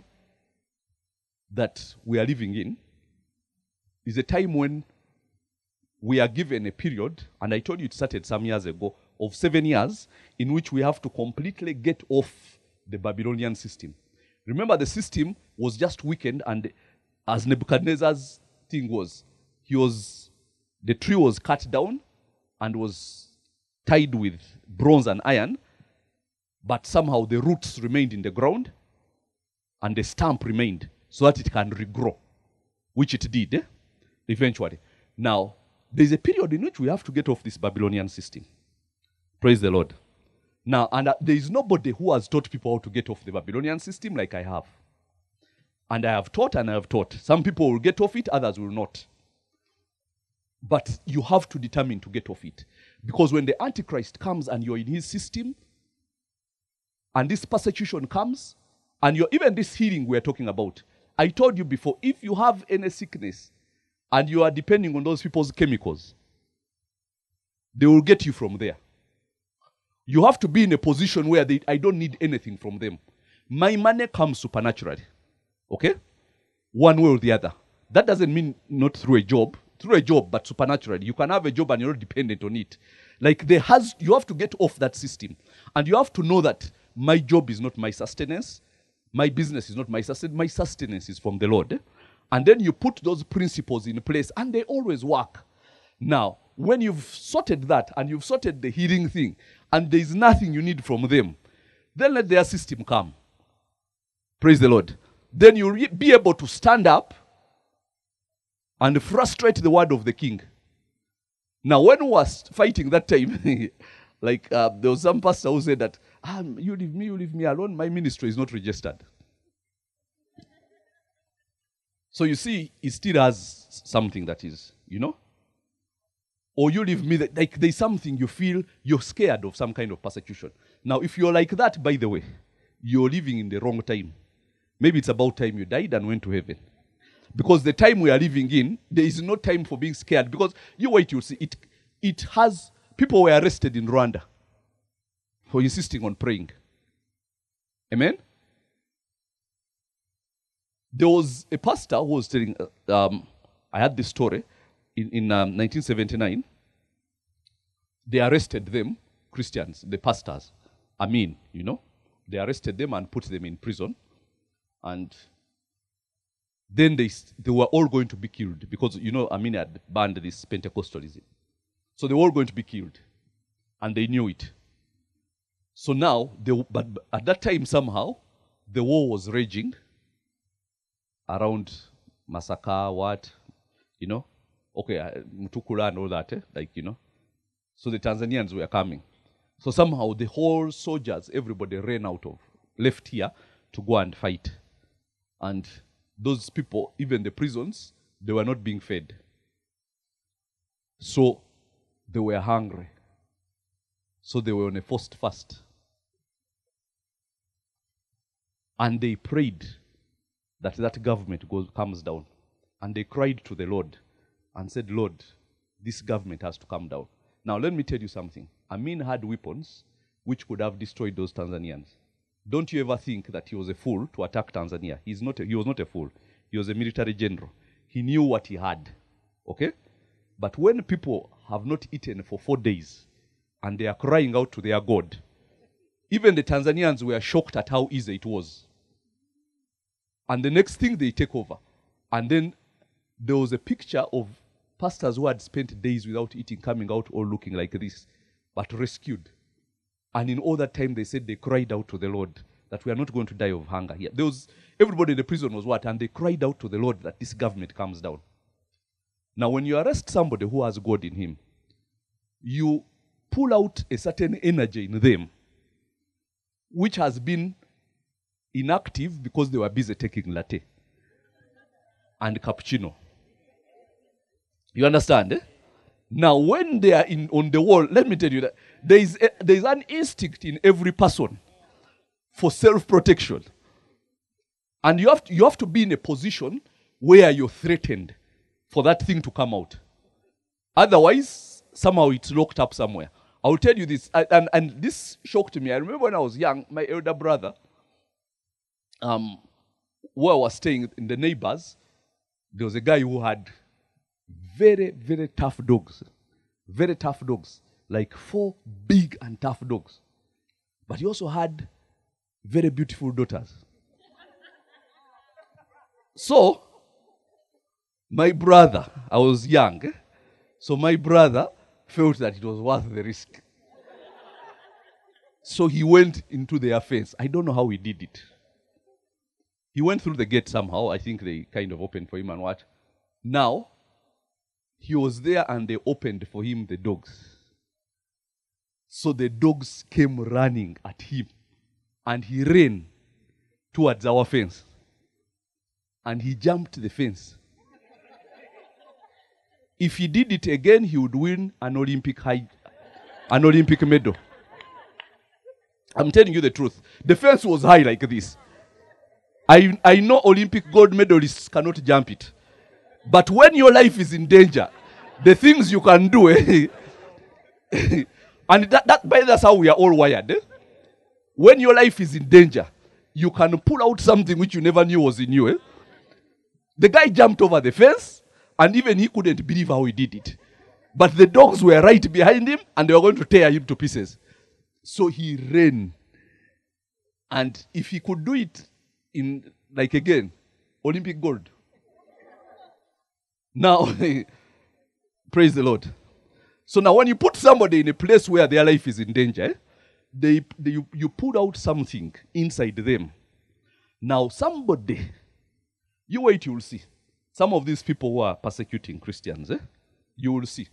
that we are living in is a time when we are given a period, and I told you it started some years ago, of seven years in which we have to completely get off the Babylonian system. Remember, the system was just weakened, and as Nebuchadnezzar's thing was, he was, the tree was cut down and was tied with bronze and iron, but somehow the roots remained in the ground and the stump remained so that it can regrow, which it did eh? eventually. Now, there's a period in which we have to get off this Babylonian system. Praise the Lord. Now, and uh, there is nobody who has taught people how to get off the Babylonian system like I have. And I have taught and I have taught. Some people will get off it, others will not. But you have to determine to get off it. Because when the Antichrist comes and you're in his system, and this persecution comes, and you're even this healing we're talking about, I told you before, if you have any sickness and you are depending on those people's chemicals, they will get you from there. You have to be in a position where they, I don't need anything from them. My money comes supernaturally. Okay? One way or the other. That doesn't mean not through a job. Through a job, but supernaturally. You can have a job and you're not dependent on it. Like there has, you have to get off that system. And you have to know that my job is not my sustenance. My business is not my sustenance. My sustenance is from the Lord. And then you put those principles in place and they always work. Now, when you've sorted that and you've sorted the healing thing and there's nothing you need from them, then let their system come. Praise the Lord. Then you'll be able to stand up and frustrate the word of the king. Now, when we were fighting that time, like uh, there was some pastor who said that, ah, you leave me, you leave me alone, my ministry is not registered. So you see, it still has something that is, you know. Or you leave me, that, like there's something you feel you're scared of some kind of persecution. Now, if you're like that, by the way, you're living in the wrong time. Maybe it's about time you died and went to heaven. Because the time we are living in, there is no time for being scared. Because you wait, you'll see, it, it has, people were arrested in Rwanda for insisting on praying. Amen? There was a pastor who was telling, um, I had this story, in, in um, nineteen seventy-nine, they arrested them, Christians, the pastors, I mean, you know, they arrested them and put them in prison. And then they, they were all going to be killed because, you know, Amin had banned this Pentecostalism. So they were all going to be killed. And they knew it. So now, they, but at that time somehow, the war was raging around Masaka, what, you know, okay, uh, Mutukula and all that, eh? Like, you know. So the Tanzanians were coming. So somehow the whole soldiers, everybody ran out of, left here to go and fight. And those people, even the prisons, they were not being fed. So they were hungry. So they were on a forced fast. And they prayed that that government goes, comes down. And they cried to the Lord and said, Lord, this government has to come down. Now let me tell you something. Amin had weapons which could have destroyed those Tanzanians. Don't you ever think that he was a fool to attack Tanzania. He's not a, he was not a fool. He was a military general. He knew what he had. Okay? But when people have not eaten for four days and they are crying out to their God, even the Tanzanians were shocked at how easy it was. And the next thing they take over. And then there was a picture of pastors who had spent days without eating coming out all looking like this, but rescued. And in all that time, they said they cried out to the Lord that we are not going to die of hunger here. There was, everybody in the prison was what? And they cried out to the Lord that this government comes down. Now, when you arrest somebody who has God in him, you pull out a certain energy in them, which has been inactive because they were busy taking latte and cappuccino. You understand, eh? Now, when they are in, on the wall, let me tell you that there is, a, there is an instinct in every person for self-protection. And you have, to, you have to be in a position where you're threatened for that thing to come out. Otherwise, somehow it's locked up somewhere. I will tell you this, and, and this shocked me. I remember when I was young, my elder brother, um, where I was staying in the neighbors, there was a guy who had very, very tough dogs. Very tough dogs. Like four big and tough dogs. But he also had very beautiful daughters. So, my brother, I was young, eh? So my brother felt that it was worth the risk. So he went into the affairs. I don't know how he did it. He went through the gate somehow. I think they kind of opened for him and what. Now, he was there and they opened for him the dogs. So the dogs came running at him and he ran towards our fence. and he jumped the fence. If he did it again, he would win an Olympic high, an Olympic medal. I'm telling you the truth. The fence was high like this. I, I know Olympic gold medalists cannot jump it. But when your life is in danger, the things you can do, eh? and that, that, by that's how we are all wired. Eh? When your life is in danger, you can pull out something which you never knew was in you. Eh? The guy jumped over the fence, and even he couldn't believe how he did it. But the dogs were right behind him, and they were going to tear him to pieces. So he ran. And if he could do it in, like again, Olympic gold. Now, praise the Lord. So now when you put somebody in a place where their life is in danger, they, they, you, you put out something inside them. Now somebody, you wait, you will see. Some of these people who are persecuting Christians, eh, you will see.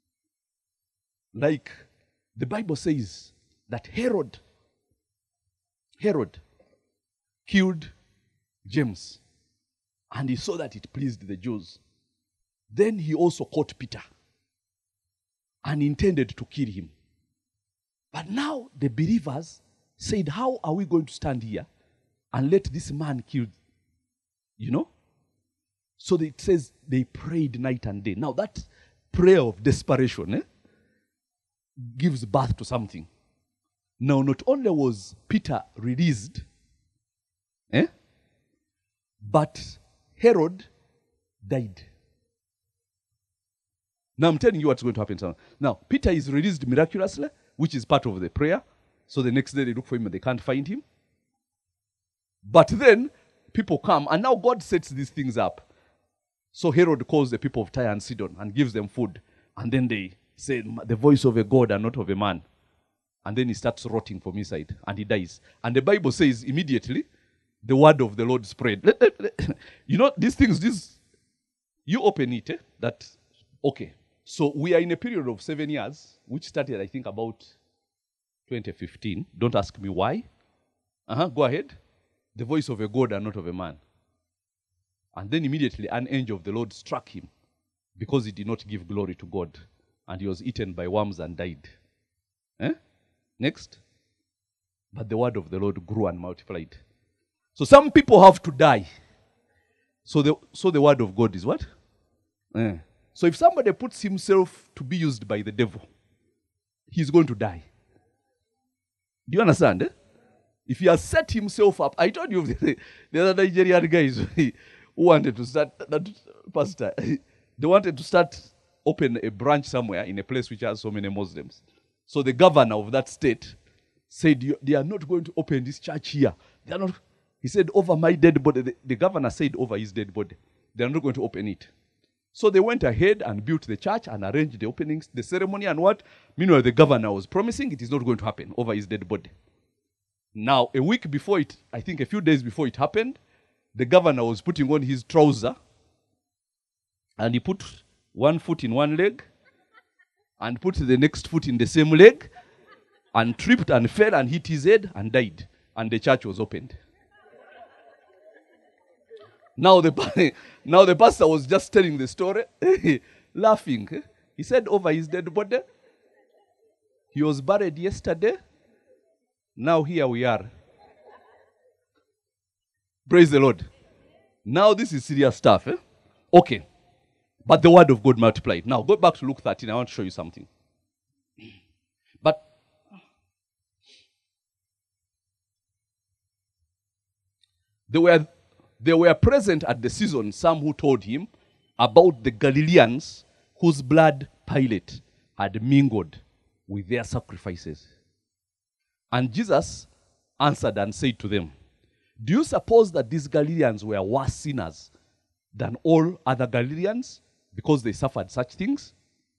Like the Bible says that Herod, Herod killed James, and he saw that it pleased the Jews. Then he also caught Peter and intended to kill him. But now the believers said, how are we going to stand here and let this man kill, you know? So it says they prayed night and day. Now that prayer of desperation eh, gives birth to something. Now not only was Peter released, eh, but Herod died. Now I'm telling you what's going to happen. Now Peter is released miraculously, which is part of the prayer. So the next day they look for him and they can't find him. But then people come, and now God sets these things up. So Herod calls the people of Tyre and Sidon and gives them food. And then they say, the voice of a God and not of a man. And then he starts rotting from inside and he dies. And the Bible says immediately, the word of the Lord spread. Let, let, let, you know, these things, this, you open it, eh, that, okay. So we are in a period of seven years, which started, I think, about twenty fifteen. Don't ask me why. Uh-huh, go ahead. The voice of a God and not of a man. And then immediately an angel of the Lord struck him because he did not give glory to God. And he was eaten by worms and died. Eh? Next. But the word of the Lord grew and multiplied. So some people have to die. So the, so the word of God is what? Eh. So if somebody puts himself to be used by the devil, he's going to die. Do you understand? Eh? If he has set himself up, I told you the, the other Nigerian guys who wanted to start, that pastor, they wanted to start, open a branch somewhere in a place which has so many Muslims. So the governor of that state said, they are not going to open this church here. They are not. He said, over my dead body. The, the governor said, over his dead body. They are not going to open it. So they went ahead and built the church and arranged the openings, the ceremony and what? Meanwhile, the governor was promising it is not going to happen over his dead body. Now, a week before it, I think a few days before it happened, the governor was putting on his trouser and he put one foot in one leg and put the next foot in the same leg and tripped and fell and hit his head and died. And the church was opened. Now the, now the pastor was just telling the story, laughing. He said over his dead body, he was buried yesterday. Now here we are. Praise the Lord. Now this is serious stuff. Eh? Okay. But the word of God multiplied. Now go back to Luke thirteen. I want to show you something. But there were, there were present at the season some who told him about the Galileans whose blood Pilate had mingled with their sacrifices. And Jesus answered and said to them, do you suppose that these Galileans were worse sinners than all other Galileans because they suffered such things?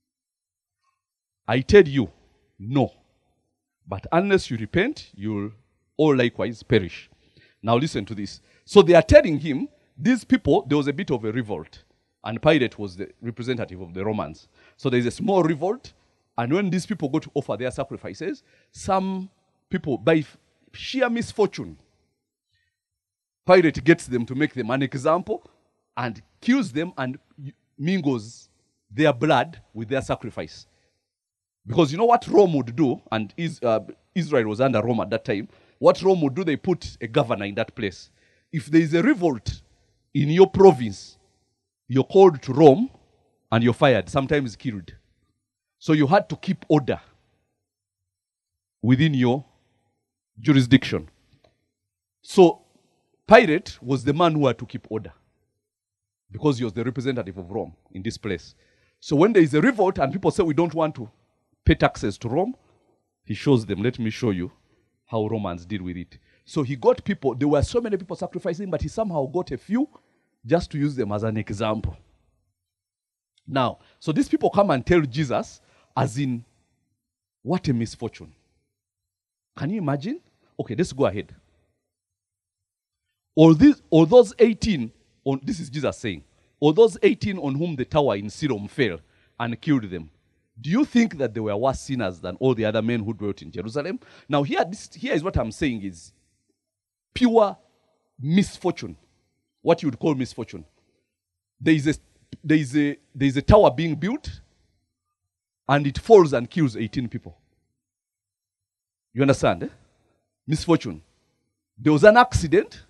I tell you, no. But unless you repent, you'll all likewise perish. Now listen to this. So they are telling him, these people, there was a bit of a revolt. And Pilate was the representative of the Romans. So there is a small revolt. And when these people go to offer their sacrifices, some people, by sheer misfortune, Pilate gets them to make them an example and kills them and mingles their blood with their sacrifice. Because you know what Rome would do, and is, uh, Israel was under Rome at that time, what Rome would do, they put a governor in that place. If there is a revolt in your province, you're called to Rome and you're fired, sometimes killed. So you had to keep order within your jurisdiction. So Pilate was the man who had to keep order because he was the representative of Rome in this place. So when there is a revolt and people say we don't want to pay taxes to Rome, he shows them, let me show you how Romans deal with it. So he got people, there were so many people sacrificing, but he somehow got a few just to use them as an example. Now, so these people come and tell Jesus, as in, what a misfortune. Can you imagine? Okay, let's go ahead. All these, all those eighteen, on, this is Jesus saying, all those eighteen on whom the tower in Siloam fell and killed them, do you think that they were worse sinners than all the other men who dwelt in Jerusalem? Now here, this, here is what I'm saying is pure misfortune. What you would call misfortune. There is a, there is a, there is a tower being built and it falls and kills eighteen people. You understand? Eh? Misfortune. There was an accident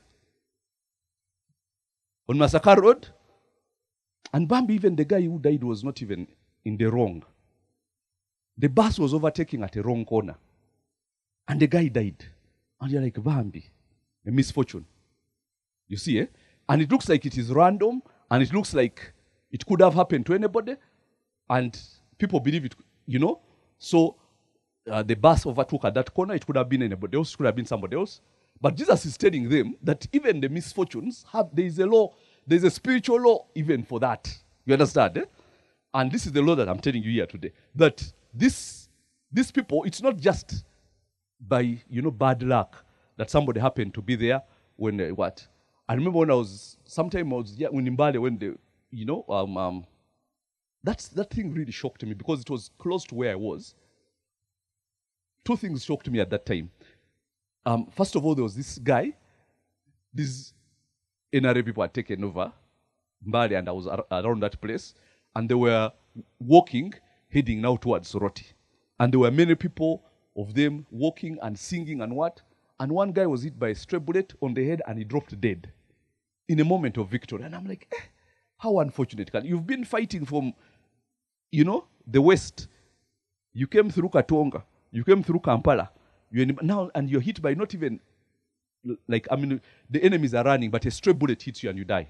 on Massacre Road, and Bambi, even the guy who died was not even in the wrong. The bus was overtaking at a wrong corner, and the guy died. And you're like, Bambi, a misfortune. You see, eh? And it looks like it is random, and it looks like it could have happened to anybody, and people believe it, you know. So uh, the bus overtook at that corner. It could have been anybody else. It could have been somebody else. But Jesus is telling them that even the misfortunes have, there is a law, there is a spiritual law even for that. You understand? Eh? And this is the law that I'm telling you here today. That this, these people, it's not just by, you know, bad luck that somebody happened to be there when they, what? I remember when I was, sometime I was, yeah, when in Mbale, when they, you know, um, um, that's, that thing really shocked me because it was close to where I was. Two things shocked me at that time. Um, first of all, there was this guy, these N R A people had taken over Mbale, and I was ar- around that place, and they were walking, heading now towards Soroti. And there were many people of them walking and singing and what, and one guy was hit by a stray bullet on the head and he dropped dead in a moment of victory. And I'm like, eh, how unfortunate. Can you've been fighting from, you know, the west. You came through Katonga, you came through Kampala, you're in, now, and you're hit by not even, like, I mean, the enemies are running, but a stray bullet hits you and you die.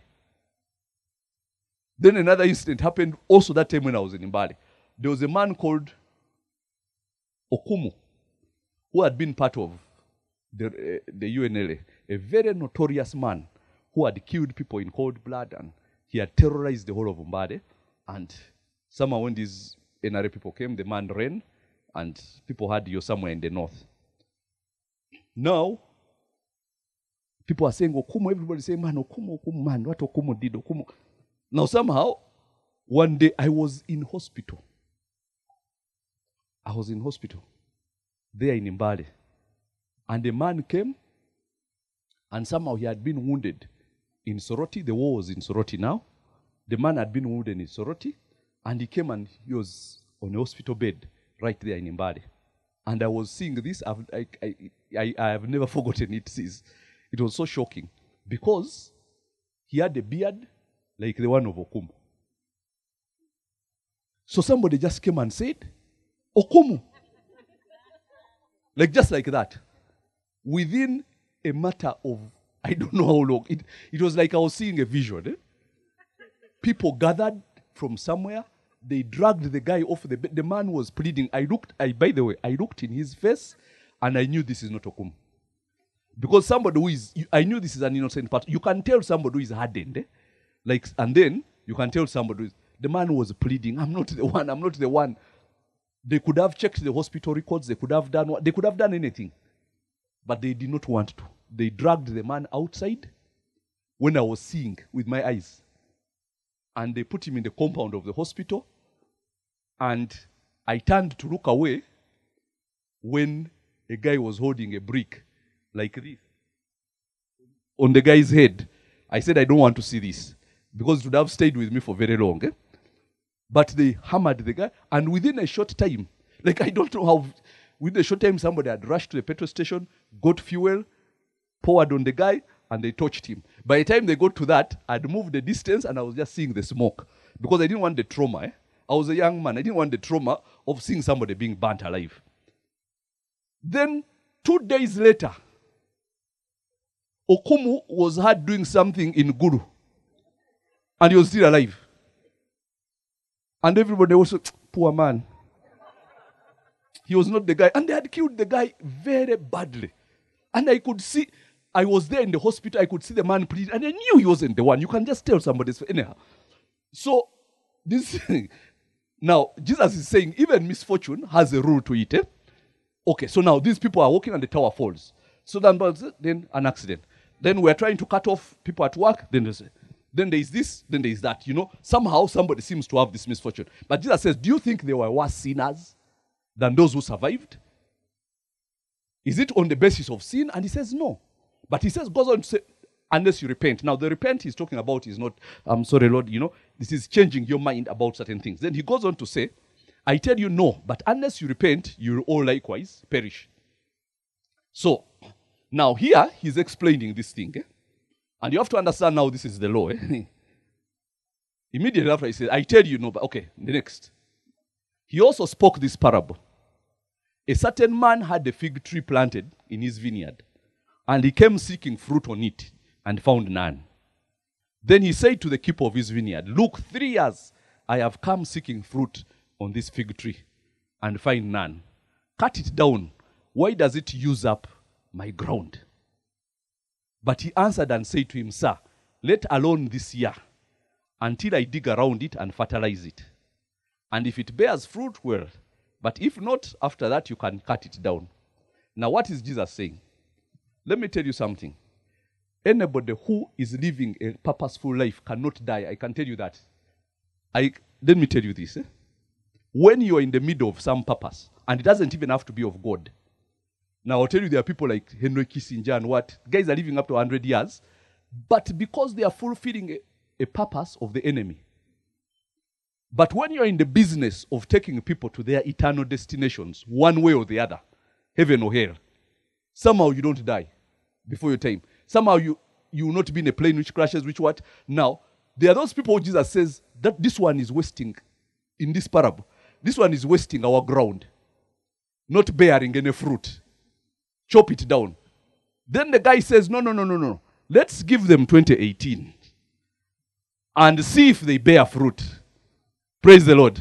Then another incident happened also that time when I was in Mbale. There was a man called Okumu, who had been part of the, uh, the U N L A, a very notorious man who had killed people in cold blood, and he had terrorized the whole of Mbale. And somehow when these N R A people came, the man ran, and people had you somewhere in the north. Now, people are saying, Okumu, everybody saying, man, Okumu, Okumu, man, what Okumu did, Okumu. Now, somehow, one day I was in hospital. I was in hospital there in Mbale. And the man came, and somehow he had been wounded in Soroti. The war was in Soroti now. The man had been wounded in Soroti, and he came and he was on a hospital bed right there in Mbale. And I was seeing this, I've, I, I, I, I have never forgotten it since. It was so shocking because he had a beard like the one of Okumu. So somebody just came and said, Okumu. Like just like that. Within a matter of, I don't know how long, it, it was like I was seeing a vision. Eh? People gathered from somewhere. They dragged the guy off the bed. The man was bleeding. I looked, I, by the way, I looked in his face and I knew this is not Okumu. Because somebody who is, I knew this is an innocent person. You can tell somebody who is hardened. Eh? Like, and then you can tell somebody who is, the man was pleading, I'm not the one, I'm not the one. They could have checked the hospital records. They could have done, they could have done anything. But they did not want to. They dragged the man outside when I was seeing with my eyes. And they put him in the compound of the hospital. And I turned to look away when a guy was holding a brick like this on the guy's head. I said, I don't want to see this, because it would have stayed with me for very long. Eh? But they hammered the guy, and within a short time, like I don't know how, within a short time, somebody had rushed to the petrol station, got fuel, poured on the guy, and they touched him. By the time they got to that, I'd moved the distance, and I was just seeing the smoke, because I didn't want the trauma. Eh? I was a young man. I didn't want the trauma of seeing somebody being burnt alive. Then, two days later, Okumu was heard doing something in Guru, and he was still alive. And everybody was, poor man. He was not the guy. And they had killed the guy very badly. And I could see, I was there in the hospital, I could see the man pleading, and I knew he wasn't the one. You can just tell somebody. Anyhow. So, this thing, now, Jesus is saying, even misfortune has a rule to it. Eh? Okay, so now these people are walking and the tower falls. So then, then an accident. Then we're trying to cut off people at work, then there's Then there is this, then there is that. You know, somehow somebody seems to have this misfortune. But Jesus says, do you think they were worse sinners than those who survived? Is it on the basis of sin? And he says, no. But he says, goes on to say, unless you repent. Now, the repent he's talking about is not, I'm sorry, Lord, you know, this is changing your mind about certain things. Then he goes on to say, I tell you no, but unless you repent, you will all likewise perish. So, now here, he's explaining this thing. Eh? And you have to understand now this is the law. Eh? Immediately after he said, I tell you no, but okay, the next. He also spoke this parable. A certain man had a fig tree planted in his vineyard, and he came seeking fruit on it, and found none. Then he said to the keeper of his vineyard, look, three years I have come seeking fruit on this fig tree, and find none. Cut it down. Why does it use up my ground? But he answered and said to him, sir, let alone this year, until I dig around it and fertilize it. And if it bears fruit, well, but if not, after that you can cut it down. Now what is Jesus saying? Let me tell you something. Anybody who is living a purposeful life cannot die. I can tell you that. I, let me tell you this. Eh? When you are in the middle of some purpose, and it doesn't even have to be of God. Now I'll tell you there are people like Henry Kissinger and what, guys are living up to one hundred years, but because they are fulfilling a, a purpose of the enemy. But when you're in the business of taking people to their eternal destinations, one way or the other, heaven or hell, somehow you don't die before your time. Somehow you, you will not be in a plane which crashes, which what? Now, there are those people who Jesus says that this one is wasting, in this parable, this one is wasting our ground, not bearing any fruit. Chop it down. Then the guy says, no, no, no, no, no. Let's give them twenty eighteen and see if they bear fruit. Praise the Lord.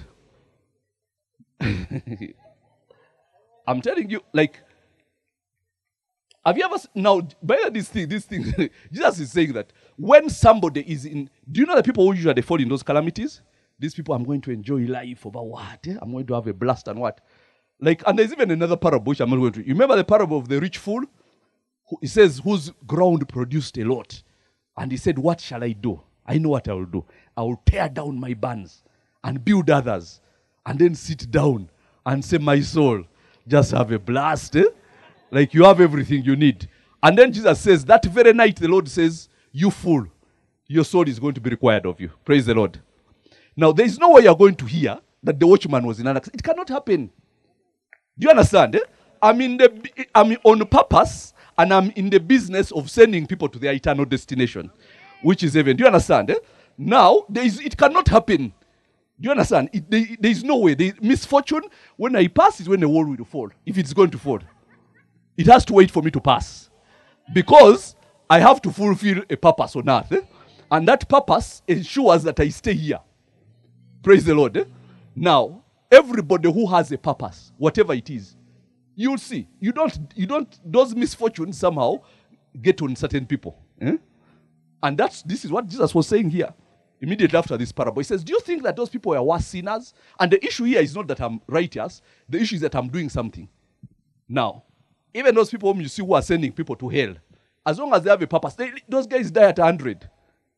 I'm telling you, like, have you ever, now, by this thing, this thing, Jesus is saying that when somebody is in, do you know the people who usually fall in those calamities? These people, I'm going to enjoy life over what? Eh? I'm going to have a blast and what? Like, and there's even another parable which I'm not going to. You remember the parable of the rich fool? Who, he says, whose ground produced a lot. And he said, what shall I do? I know what I will do. I will tear down my barns and build others. And then sit down and say, my soul, just have a blast. Eh? Like you have everything you need. And then Jesus says, that very night the Lord says, you fool, your soul is going to be required of you. Praise the Lord. Now, there is no way you're going to hear that the watchman was in an accident. It cannot happen. Do you understand? Eh? I'm in the I'm on purpose, and I'm in the business of sending people to their eternal destination, which is heaven. Do you understand? Eh? Now, there is, it cannot happen. Do you understand? It, there, there is no way. The misfortune, when I pass, is when the world will fall. If it's going to fall, it has to wait for me to pass, because I have to fulfill a purpose on earth, eh? And that purpose ensures that I stay here. Praise the Lord. Eh? Now, everybody who has a purpose, whatever it is, you'll see. You don't, you don't, those misfortunes somehow get on certain people. Eh? And that's, this is what Jesus was saying here, immediately after this parable. He says, do you think that those people are worse sinners? And the issue here is not that I'm righteous. The issue is that I'm doing something. Now, even those people whom you see who are sending people to hell, as long as they have a purpose, they, those guys die at one hundred.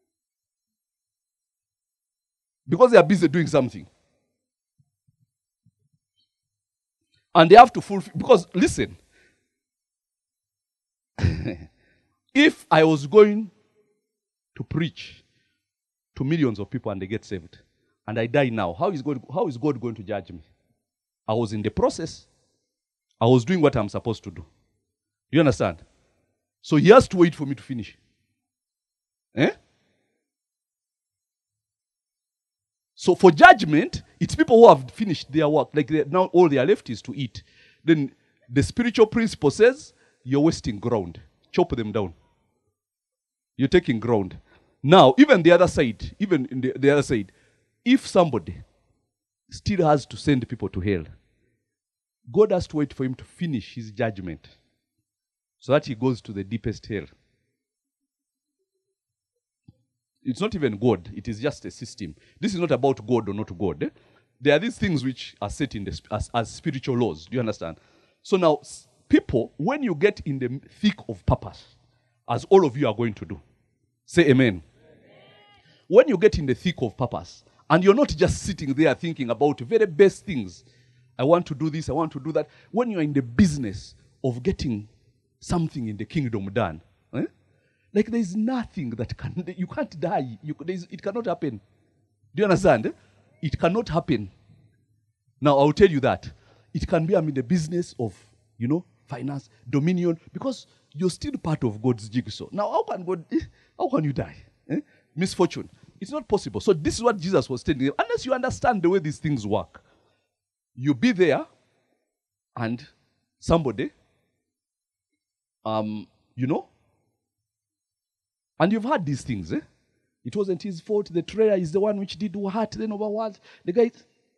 Because they are busy doing something. And they have to fulfill, because listen, If I was going to preach to millions of people and they get saved, and I die now, how is God, how is God going to judge me? I was in the process. I was doing what I'm supposed to do. You understand? So he has to wait for me to finish. Eh? So for judgment, it's people who have finished their work. Like now all they are left is to eat. Then the spiritual principle says, you're wasting ground. Chop them down. You're taking ground. Now, even the other side, even in the, the other side, if somebody still has to send people to hell, God has to wait for him to finish his judgment so that he goes to the deepest hell. It's not even God. It is just a system. This is not about God or not God. Eh? There are these things which are set in the, as, as spiritual laws. Do you understand? So now, people, when you get in the thick of purpose, as all of you are going to do, say amen. Amen. When you get in the thick of purpose, and you're not just sitting there thinking about very best things, I want to do this, I want to do that. When you're in the business of getting something in the kingdom done, eh? Like there's nothing that can, you can't die. You, it cannot happen. Do you understand? It cannot happen. Now, I'll tell you that. It can be, I'm in the business of, you know, finance, dominion, because you're still part of God's jigsaw. Now, how can God, how can you die? Eh? Misfortune. It's not possible. So this is what Jesus was telling them. Unless you understand the way these things work, you'll be there and somebody, um, you know, and you've heard these things, eh? It wasn't his fault. The trailer is the one which did hurt, then over what? The guy,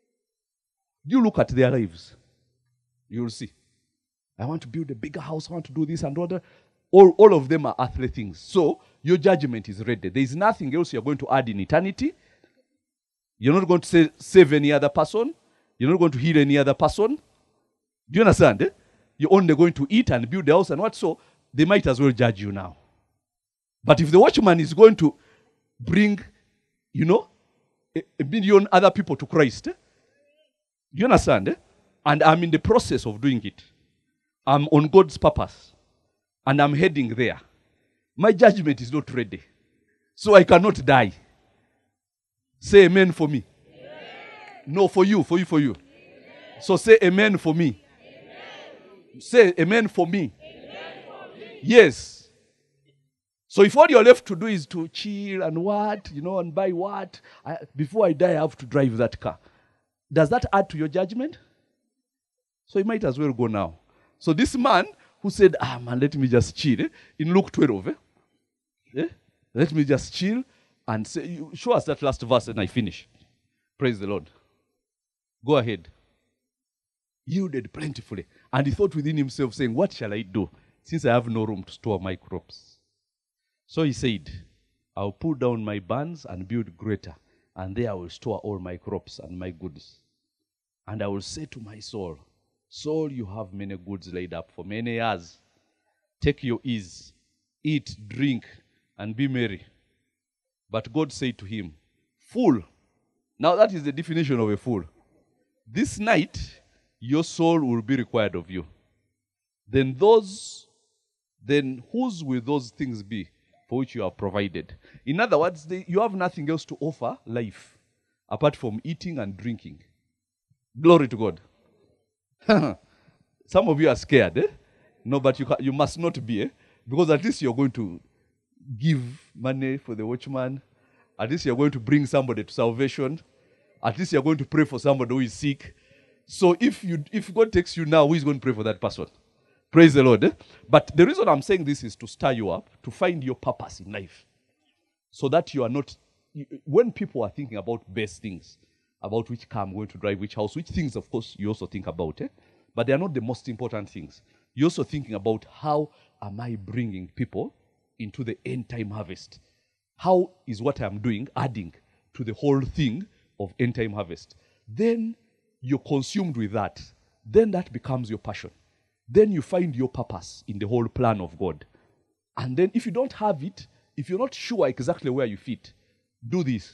you look at their lives, you'll see. I want to build a bigger house. I want to do this and other. All, all of them are earthly things. So your judgment is ready. There is nothing else you're going to add in eternity. You're not going to say, save any other person. You're not going to heal any other person. Do you understand? Eh? You're only going to eat and build the house and what? So they might as well judge you now. But if the watchman is going to bring, you know, a, a million other people to Christ, eh? Do you understand? Eh? And I'm in the process of doing it. I'm on God's purpose. And I'm heading there. My judgment is not ready. So I cannot die. Say amen for me. Amen. No, for you, for you, for you. Amen. So say amen for me. Amen. Say amen for me. Amen for me. Yes. So if all you're left to do is to chill and what, you know, and buy what, I, before I die, I have to drive that car. Does that add to your judgment? So you might as well go now. So this man who said, ah, man, let me just chill. Eh? In Luke twelve, eh? Eh? Let me just chill and say, you show us that last verse and I finish. Praise the Lord. Go ahead. Yielded plentifully. And he thought within himself, saying, what shall I do, since I have no room to store my crops? So he said, I'll pull down my barns and build greater, and there I will store all my crops and my goods. And I will say to my soul, soul, you have many goods laid up for many years. Take your ease, eat, drink, and be merry. But God said to him, fool. Now that is the definition of a fool. This night, your soul will be required of you. Then those, then whose will those things be for which you are provided? In other words, they, you have nothing else to offer life apart from eating and drinking. Glory to God. Some of you are scared, eh? No, but you, you must not be, eh? Because at least you're going to give money for the watchman. At least you're going to bring somebody to salvation. At least you're going to pray for somebody who is sick. So if you if God takes you now, who is going to pray for that person? Praise the Lord. Eh? But the reason I'm saying this is to stir you up, to find your purpose in life. So that you are not, you, when people are thinking about best things, about which car I'm going to drive, which house, which things, of course, you also think about. Eh? But they are not the most important things. You're also thinking about how am I bringing people into the end time harvest? How is what I'm doing adding to the whole thing of end time harvest? Then you're consumed with that. Then that becomes your passion. Then you find your purpose in the whole plan of God. And then if you don't have it, if you're not sure exactly where you fit, do this.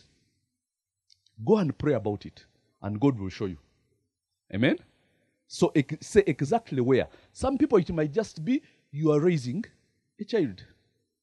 Go and pray about it, and God will show you. Amen? So say exactly where. Some people, it might just be you are raising a child.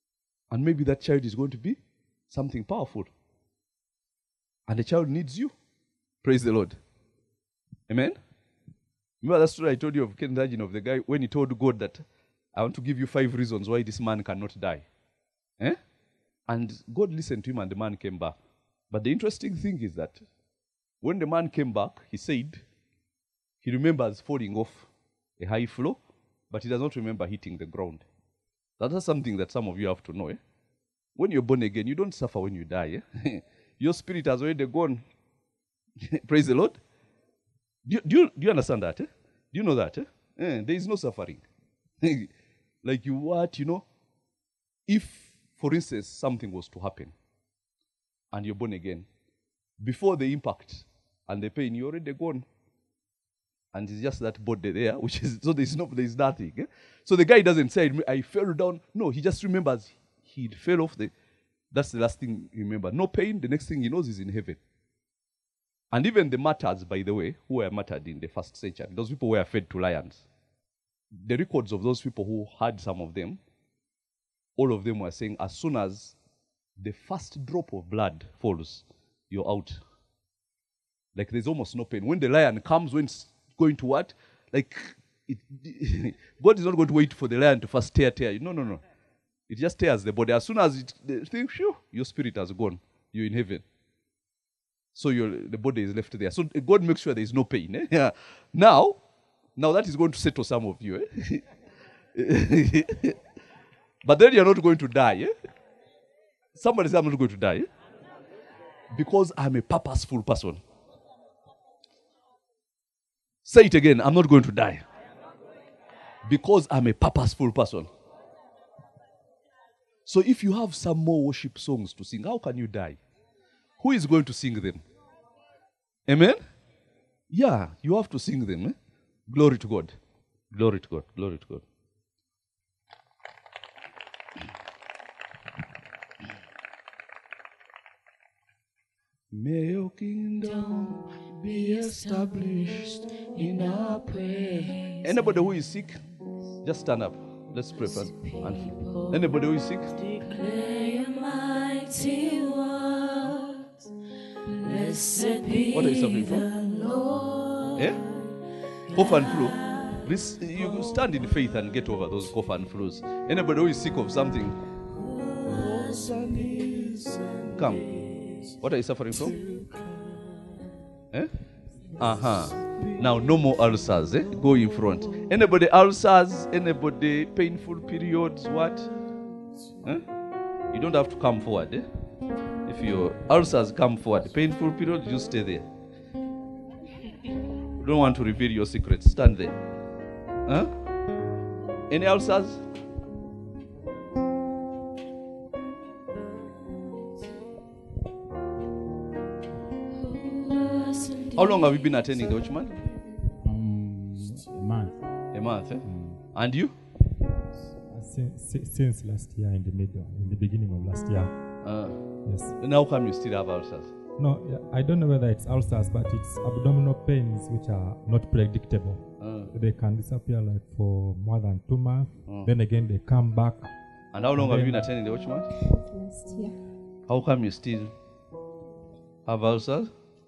And maybe that child is going to be something powerful. And the child needs you. Praise the Lord. Amen? Remember that story I told you of Ken Dagin, of the guy when he told God that I want to give you five reasons why this man cannot die. Eh? And God listened to him and the man came back. But the interesting thing is that when the man came back, he said he remembers falling off a high floor, but he does not remember hitting the ground. That is something that some of you have to know. Eh? When you're born again, you don't suffer when you die. Eh? Your spirit has already gone. Praise the Lord. Do you, do you, do you understand that? Eh? Do you know that? Eh? Eh, there is no suffering. Like you what, you know? If, for instance, something was to happen and you're born again, before the impact and the pain, you're already gone. And it's just that body there, which is, so there's, no, there's nothing. Eh? So the guy doesn't say, I fell down. No, he just remembers he fell off. The, that's the last thing he remembers. No pain. The next thing he knows is in heaven. And even the martyrs, by the way, who were martyred in the first century, those people were fed to lions. The records of those people who had some of them, all of them were saying, as soon as the first drop of blood falls, you're out. Like there's almost no pain. When the lion comes, when it's going to what? Like, it, God is not going to wait for the lion to first tear, tear. No, no, no. It just tears the body. As soon as it, the thing, phew, your spirit has gone. You're in heaven. So your, the body is left there. So God makes sure there is no pain. Eh? Yeah. Now, now that is going to settle some of you. Eh? But then you're not going to die. Eh? Somebody say, I'm not going to die. Eh? Because I'm a purposeful person. Say it again. I'm not going to die. Because I'm a purposeful person. So if you have some more worship songs to sing, how can you die? Who is going to sing them? Amen? Yeah, you have to sing them. Eh? Glory to God. Glory to God. Glory to God. May your kingdom be established in our praise. Anybody who is sick, just stand up. Let's pray for and anybody who is sick. Declare your mighty works. Blessed be what are you suffering from? Lord. Eh? Cough and flu. This, you stand in faith and get over those cough and flus. Anybody who is sick of something, come. What are you suffering from? Eh? Uh-huh. Now, no more ulcers. Eh? Go in front. Anybody ulcers? Anybody painful periods? What? Eh? You don't have to come forward. Eh? If your ulcers come forward, painful periods, you stay there. You don't want to reveal your secrets. Stand there. Huh? Any ulcers? How long have you been attending the Watchman? Um, a month. A month, eh? Mm. And you? Since, since last year, in the middle, in the beginning of last year. Uh, yes. And how come you still have ulcers? No, I don't know whether it's ulcers, but it's abdominal pains which are not predictable. Uh. They can disappear like for more than two months. Uh. Then again, they come back. And how long and have you been attending the Watchman? Last year. How come you still have ulcers?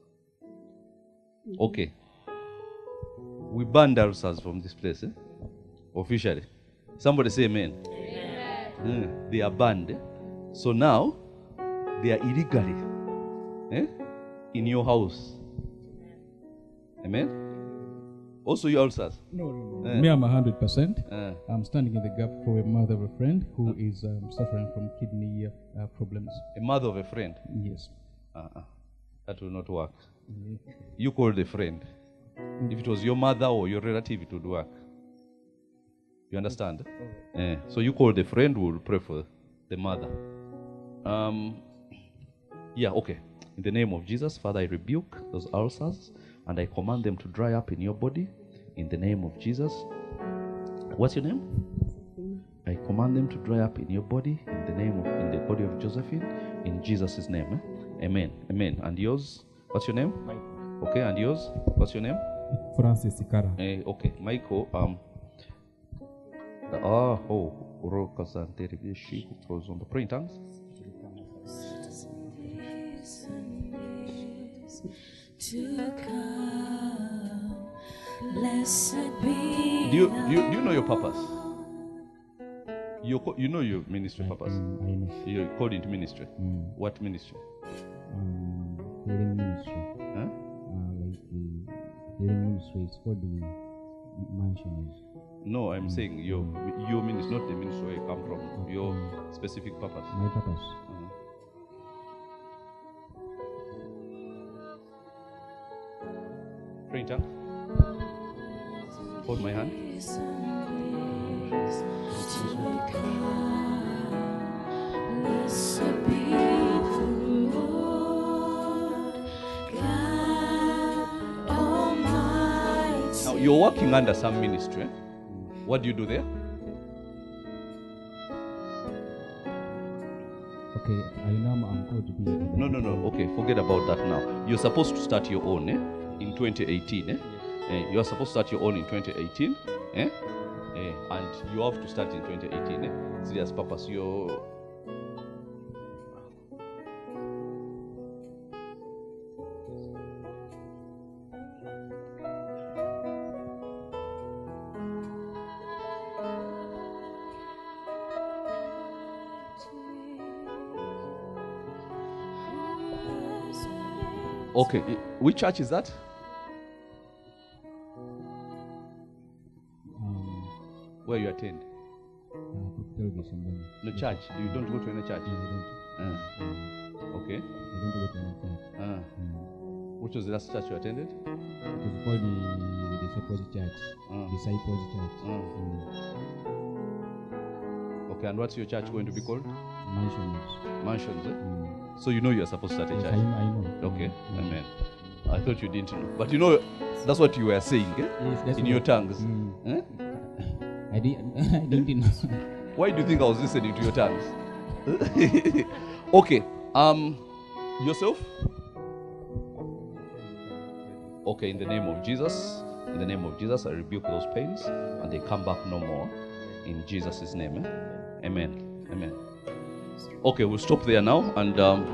Okay. We banned ulcers from this place, eh? Officially. Somebody say amen. Amen. Mm, they are banned. Eh? So now, they are illegally eh? in your house. Amen? Also your ulcers? No, no, no. Uh, Me, I'm one hundred percent. Uh, I'm standing in the gap for a mother of a friend who uh, is um, suffering from kidney uh, problems. A mother of a friend? Yes. Uh-uh. That will not work. Mm-hmm. You called a friend. Mm-hmm. If it was your mother or your relative, it would work. You understand? Okay. Uh, so you called a friend, we will pray for the mother. Um, yeah, okay. In the name of Jesus, Father, I rebuke those ulcers and I command them to dry up in your body. In the name of Jesus. What's your name? I command them to dry up in your body. In the name of, in the body of Josephine. In Jesus' name. Eh? Amen. Amen. And yours? What's your name? Michael. Okay, and yours? What's your name? Francis Ikara. Uh, okay, Michael. Um, The ah, oh, Urokasante Rebishi throws on the praying tongues. To come, blessed be. Do you, do you, do you know your purpose? You, co- you know your ministry purpose? Mm, I know. You're called into ministry. Mm. What ministry? Um, healing ministry. Huh? Uh, like the healing ministry is called the mansions. No, I'm Mm. saying your your ministry, not the ministry where you come from. Okay. Your specific purpose. My purpose. Uh-huh. Pray in tongues. Hold my hand. Blessed be the Lord God Almighty. Now you're working under some ministry. eh? What do you do there? Okay, I know I'm, I'm called to be. No, no, no. Okay, forget about that now. You're supposed to start your own eh? in twenty eighteen. Eh? Eh, you're supposed to start your own in twenty eighteen. Eh? Eh, and you have to start in twenty eighteen. Eh? Serious purpose. You're okay. eh, Which church is that? Um, Where you attend? uh, tell me somebody. No church. You don't go to any church. No, I don't. Uh, Um, okay. I don't go to any church. Uh, Mm. which was the last church you attended? It is called the, the Disciples Church. Uh, Disciples Church. Mm. Mm. okay, and what's your church going to be called? Mansions. Mansions. Eh? Mm. So you know you're supposed to start a Yes, church. I know. I know. Okay, Mm. amen. I thought you didn't know. But you know, that's what you were saying eh? Yes, that's in what- your tongues. Mm. Eh? I didn't. I didn't know. Why do you think I was listening to your tongues? Okay, um, yourself? Okay, in the name of Jesus, in the name of Jesus, I rebuke those pains and they come back no more. In Jesus' name, eh? Amen. Amen. Okay, we'll stop there now. And um,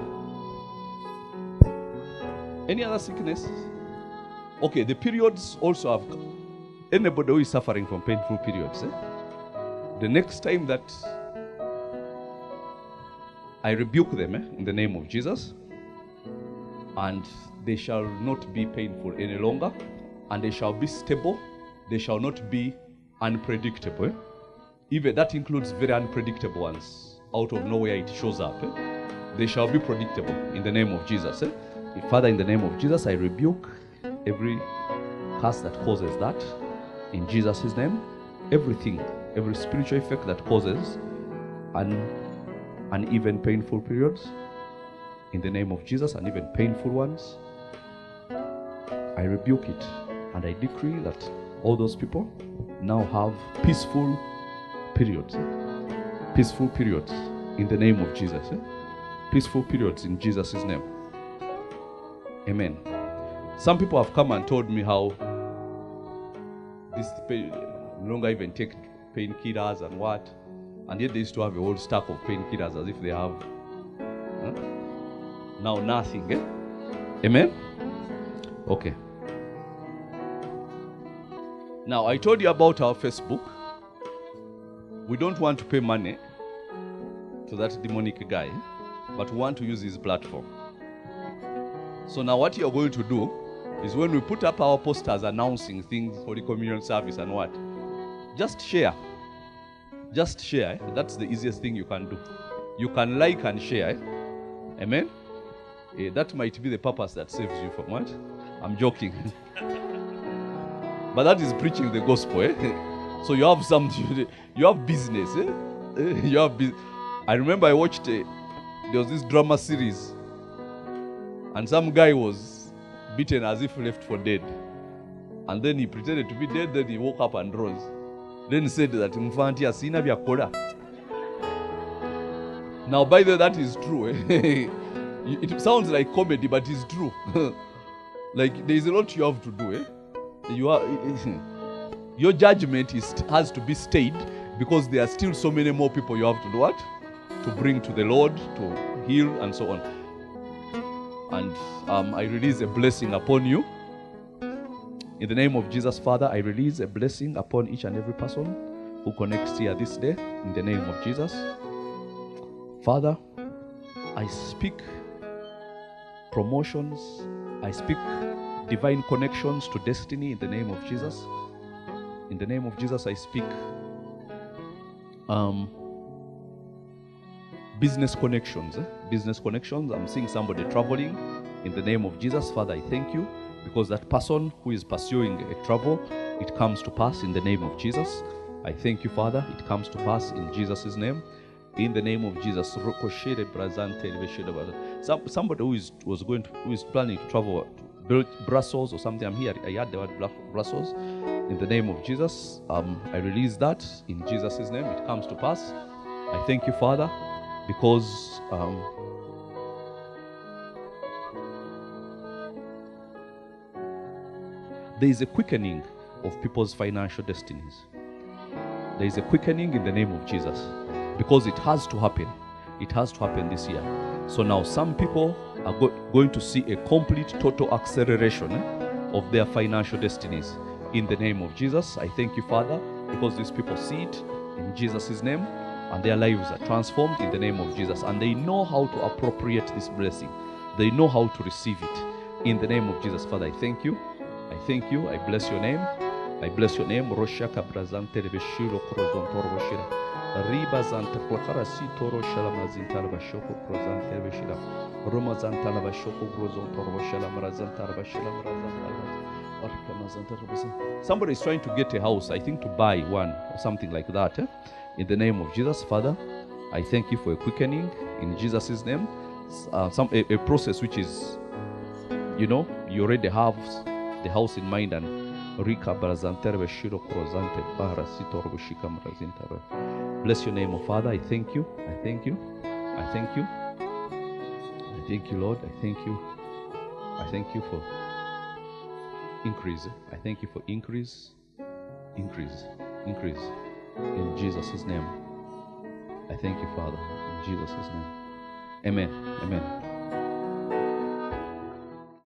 any other sickness? Okay, the periods also have. Anybody who is suffering from painful periods, eh? The next time that I rebuke them eh, in the name of Jesus, and they shall not be painful any longer, and they shall be stable, they shall not be unpredictable. eh? Even that includes very unpredictable ones. Out of nowhere it shows up. eh? They shall be predictable in the name of Jesus. eh? Father, in the name of Jesus, I rebuke every curse that causes that. In Jesus' name, everything, every spiritual effect that causes an uneven, painful periods, in the name of Jesus, and even painful ones, I rebuke it and I decree that all those people now have peaceful periods. Peaceful periods in the name of Jesus. eh? Peaceful periods in Jesus' name. Amen. Some people have come and told me how this pain no longer even take painkillers and what, and yet they used to have a whole stack of painkillers as if they have huh? now nothing. Eh? Amen. Okay. Now I told you about our Facebook. We don't want to pay money to that demonic guy, but we want to use his platform. So now what you're going to do is when we put up our posters announcing things for the communion service and what, just share. Just share. eh? That's the easiest thing you can do. You can like and share. eh? Amen? Eh, that might be the purpose that saves you from what? I'm joking. But that is preaching the gospel. Eh? So you have some, you have business. Eh? Eh, You have bu- I remember I watched, a, there was this drama series, and some guy was beaten as if left for dead. And then he pretended to be dead, then he woke up and rose. Then he said that Mfanti asina byakola. Now by the way, that is true. Eh? It sounds like comedy, but it's true. Like there is a lot you have to do. Eh? You are, your judgment is, has to be stayed because there are still so many more people you have to do what? To bring to the Lord, to heal, and so on. And um, I release a blessing upon you. In the name of Jesus, Father, I release a blessing upon each and every person who connects here this day. In the name of Jesus. Father, I speak promotions. I speak divine connections to destiny in the name of Jesus. In the name of Jesus, I speak um, business connections. Eh? Business connections. I'm seeing somebody traveling. In the name of Jesus, Father, I thank you because that person who is pursuing a travel, it comes to pass in the name of Jesus. I thank you, Father. It comes to pass in Jesus' name. In the name of Jesus. Some, somebody who is was going to, who is planning to travel to Brussels or something. I'm here. I heard the word Brussels. In the name of Jesus, um, I release that in Jesus' name. It comes to pass. I thank you, Father, because um, there is a quickening of people's financial destinies. There is a quickening in the name of Jesus because it has to happen. It has to happen this year. So now some people are go- going to see a complete, total acceleration eh, of their financial destinies. In the name of Jesus, I thank you, Father, because these people see it in Jesus' name and their lives are transformed in the name of Jesus. And they know how to appropriate this blessing. They know how to receive it. In the name of Jesus, Father, I thank you. I thank you. I bless your name. I bless your name. Roshaka Brazante Beshiro Crozon Torboshira. Riba Zanta Kwakarasi Toro Shalamazintala Bashoko Crozante Beshira. Romazantala Bashoko Crozon Torboshala Marazantala Bashila Marazantala. Somebody is trying to get a house, I think to buy one or something like that. Eh? In the name of Jesus, Father, I thank you for a quickening in Jesus' name. Uh, some a, a process which is, you know, you already have the house in mind and Rika Barazanter Beshiro Crozante Barasito Robushika Marazinter. Bless your name, O Father. I thank you. I thank you. I thank you. I thank you, Lord. I thank you. I thank you for increase. I thank you for increase, increase, increase. In Jesus' name. I thank you, Father. In Jesus' name. Amen. Amen.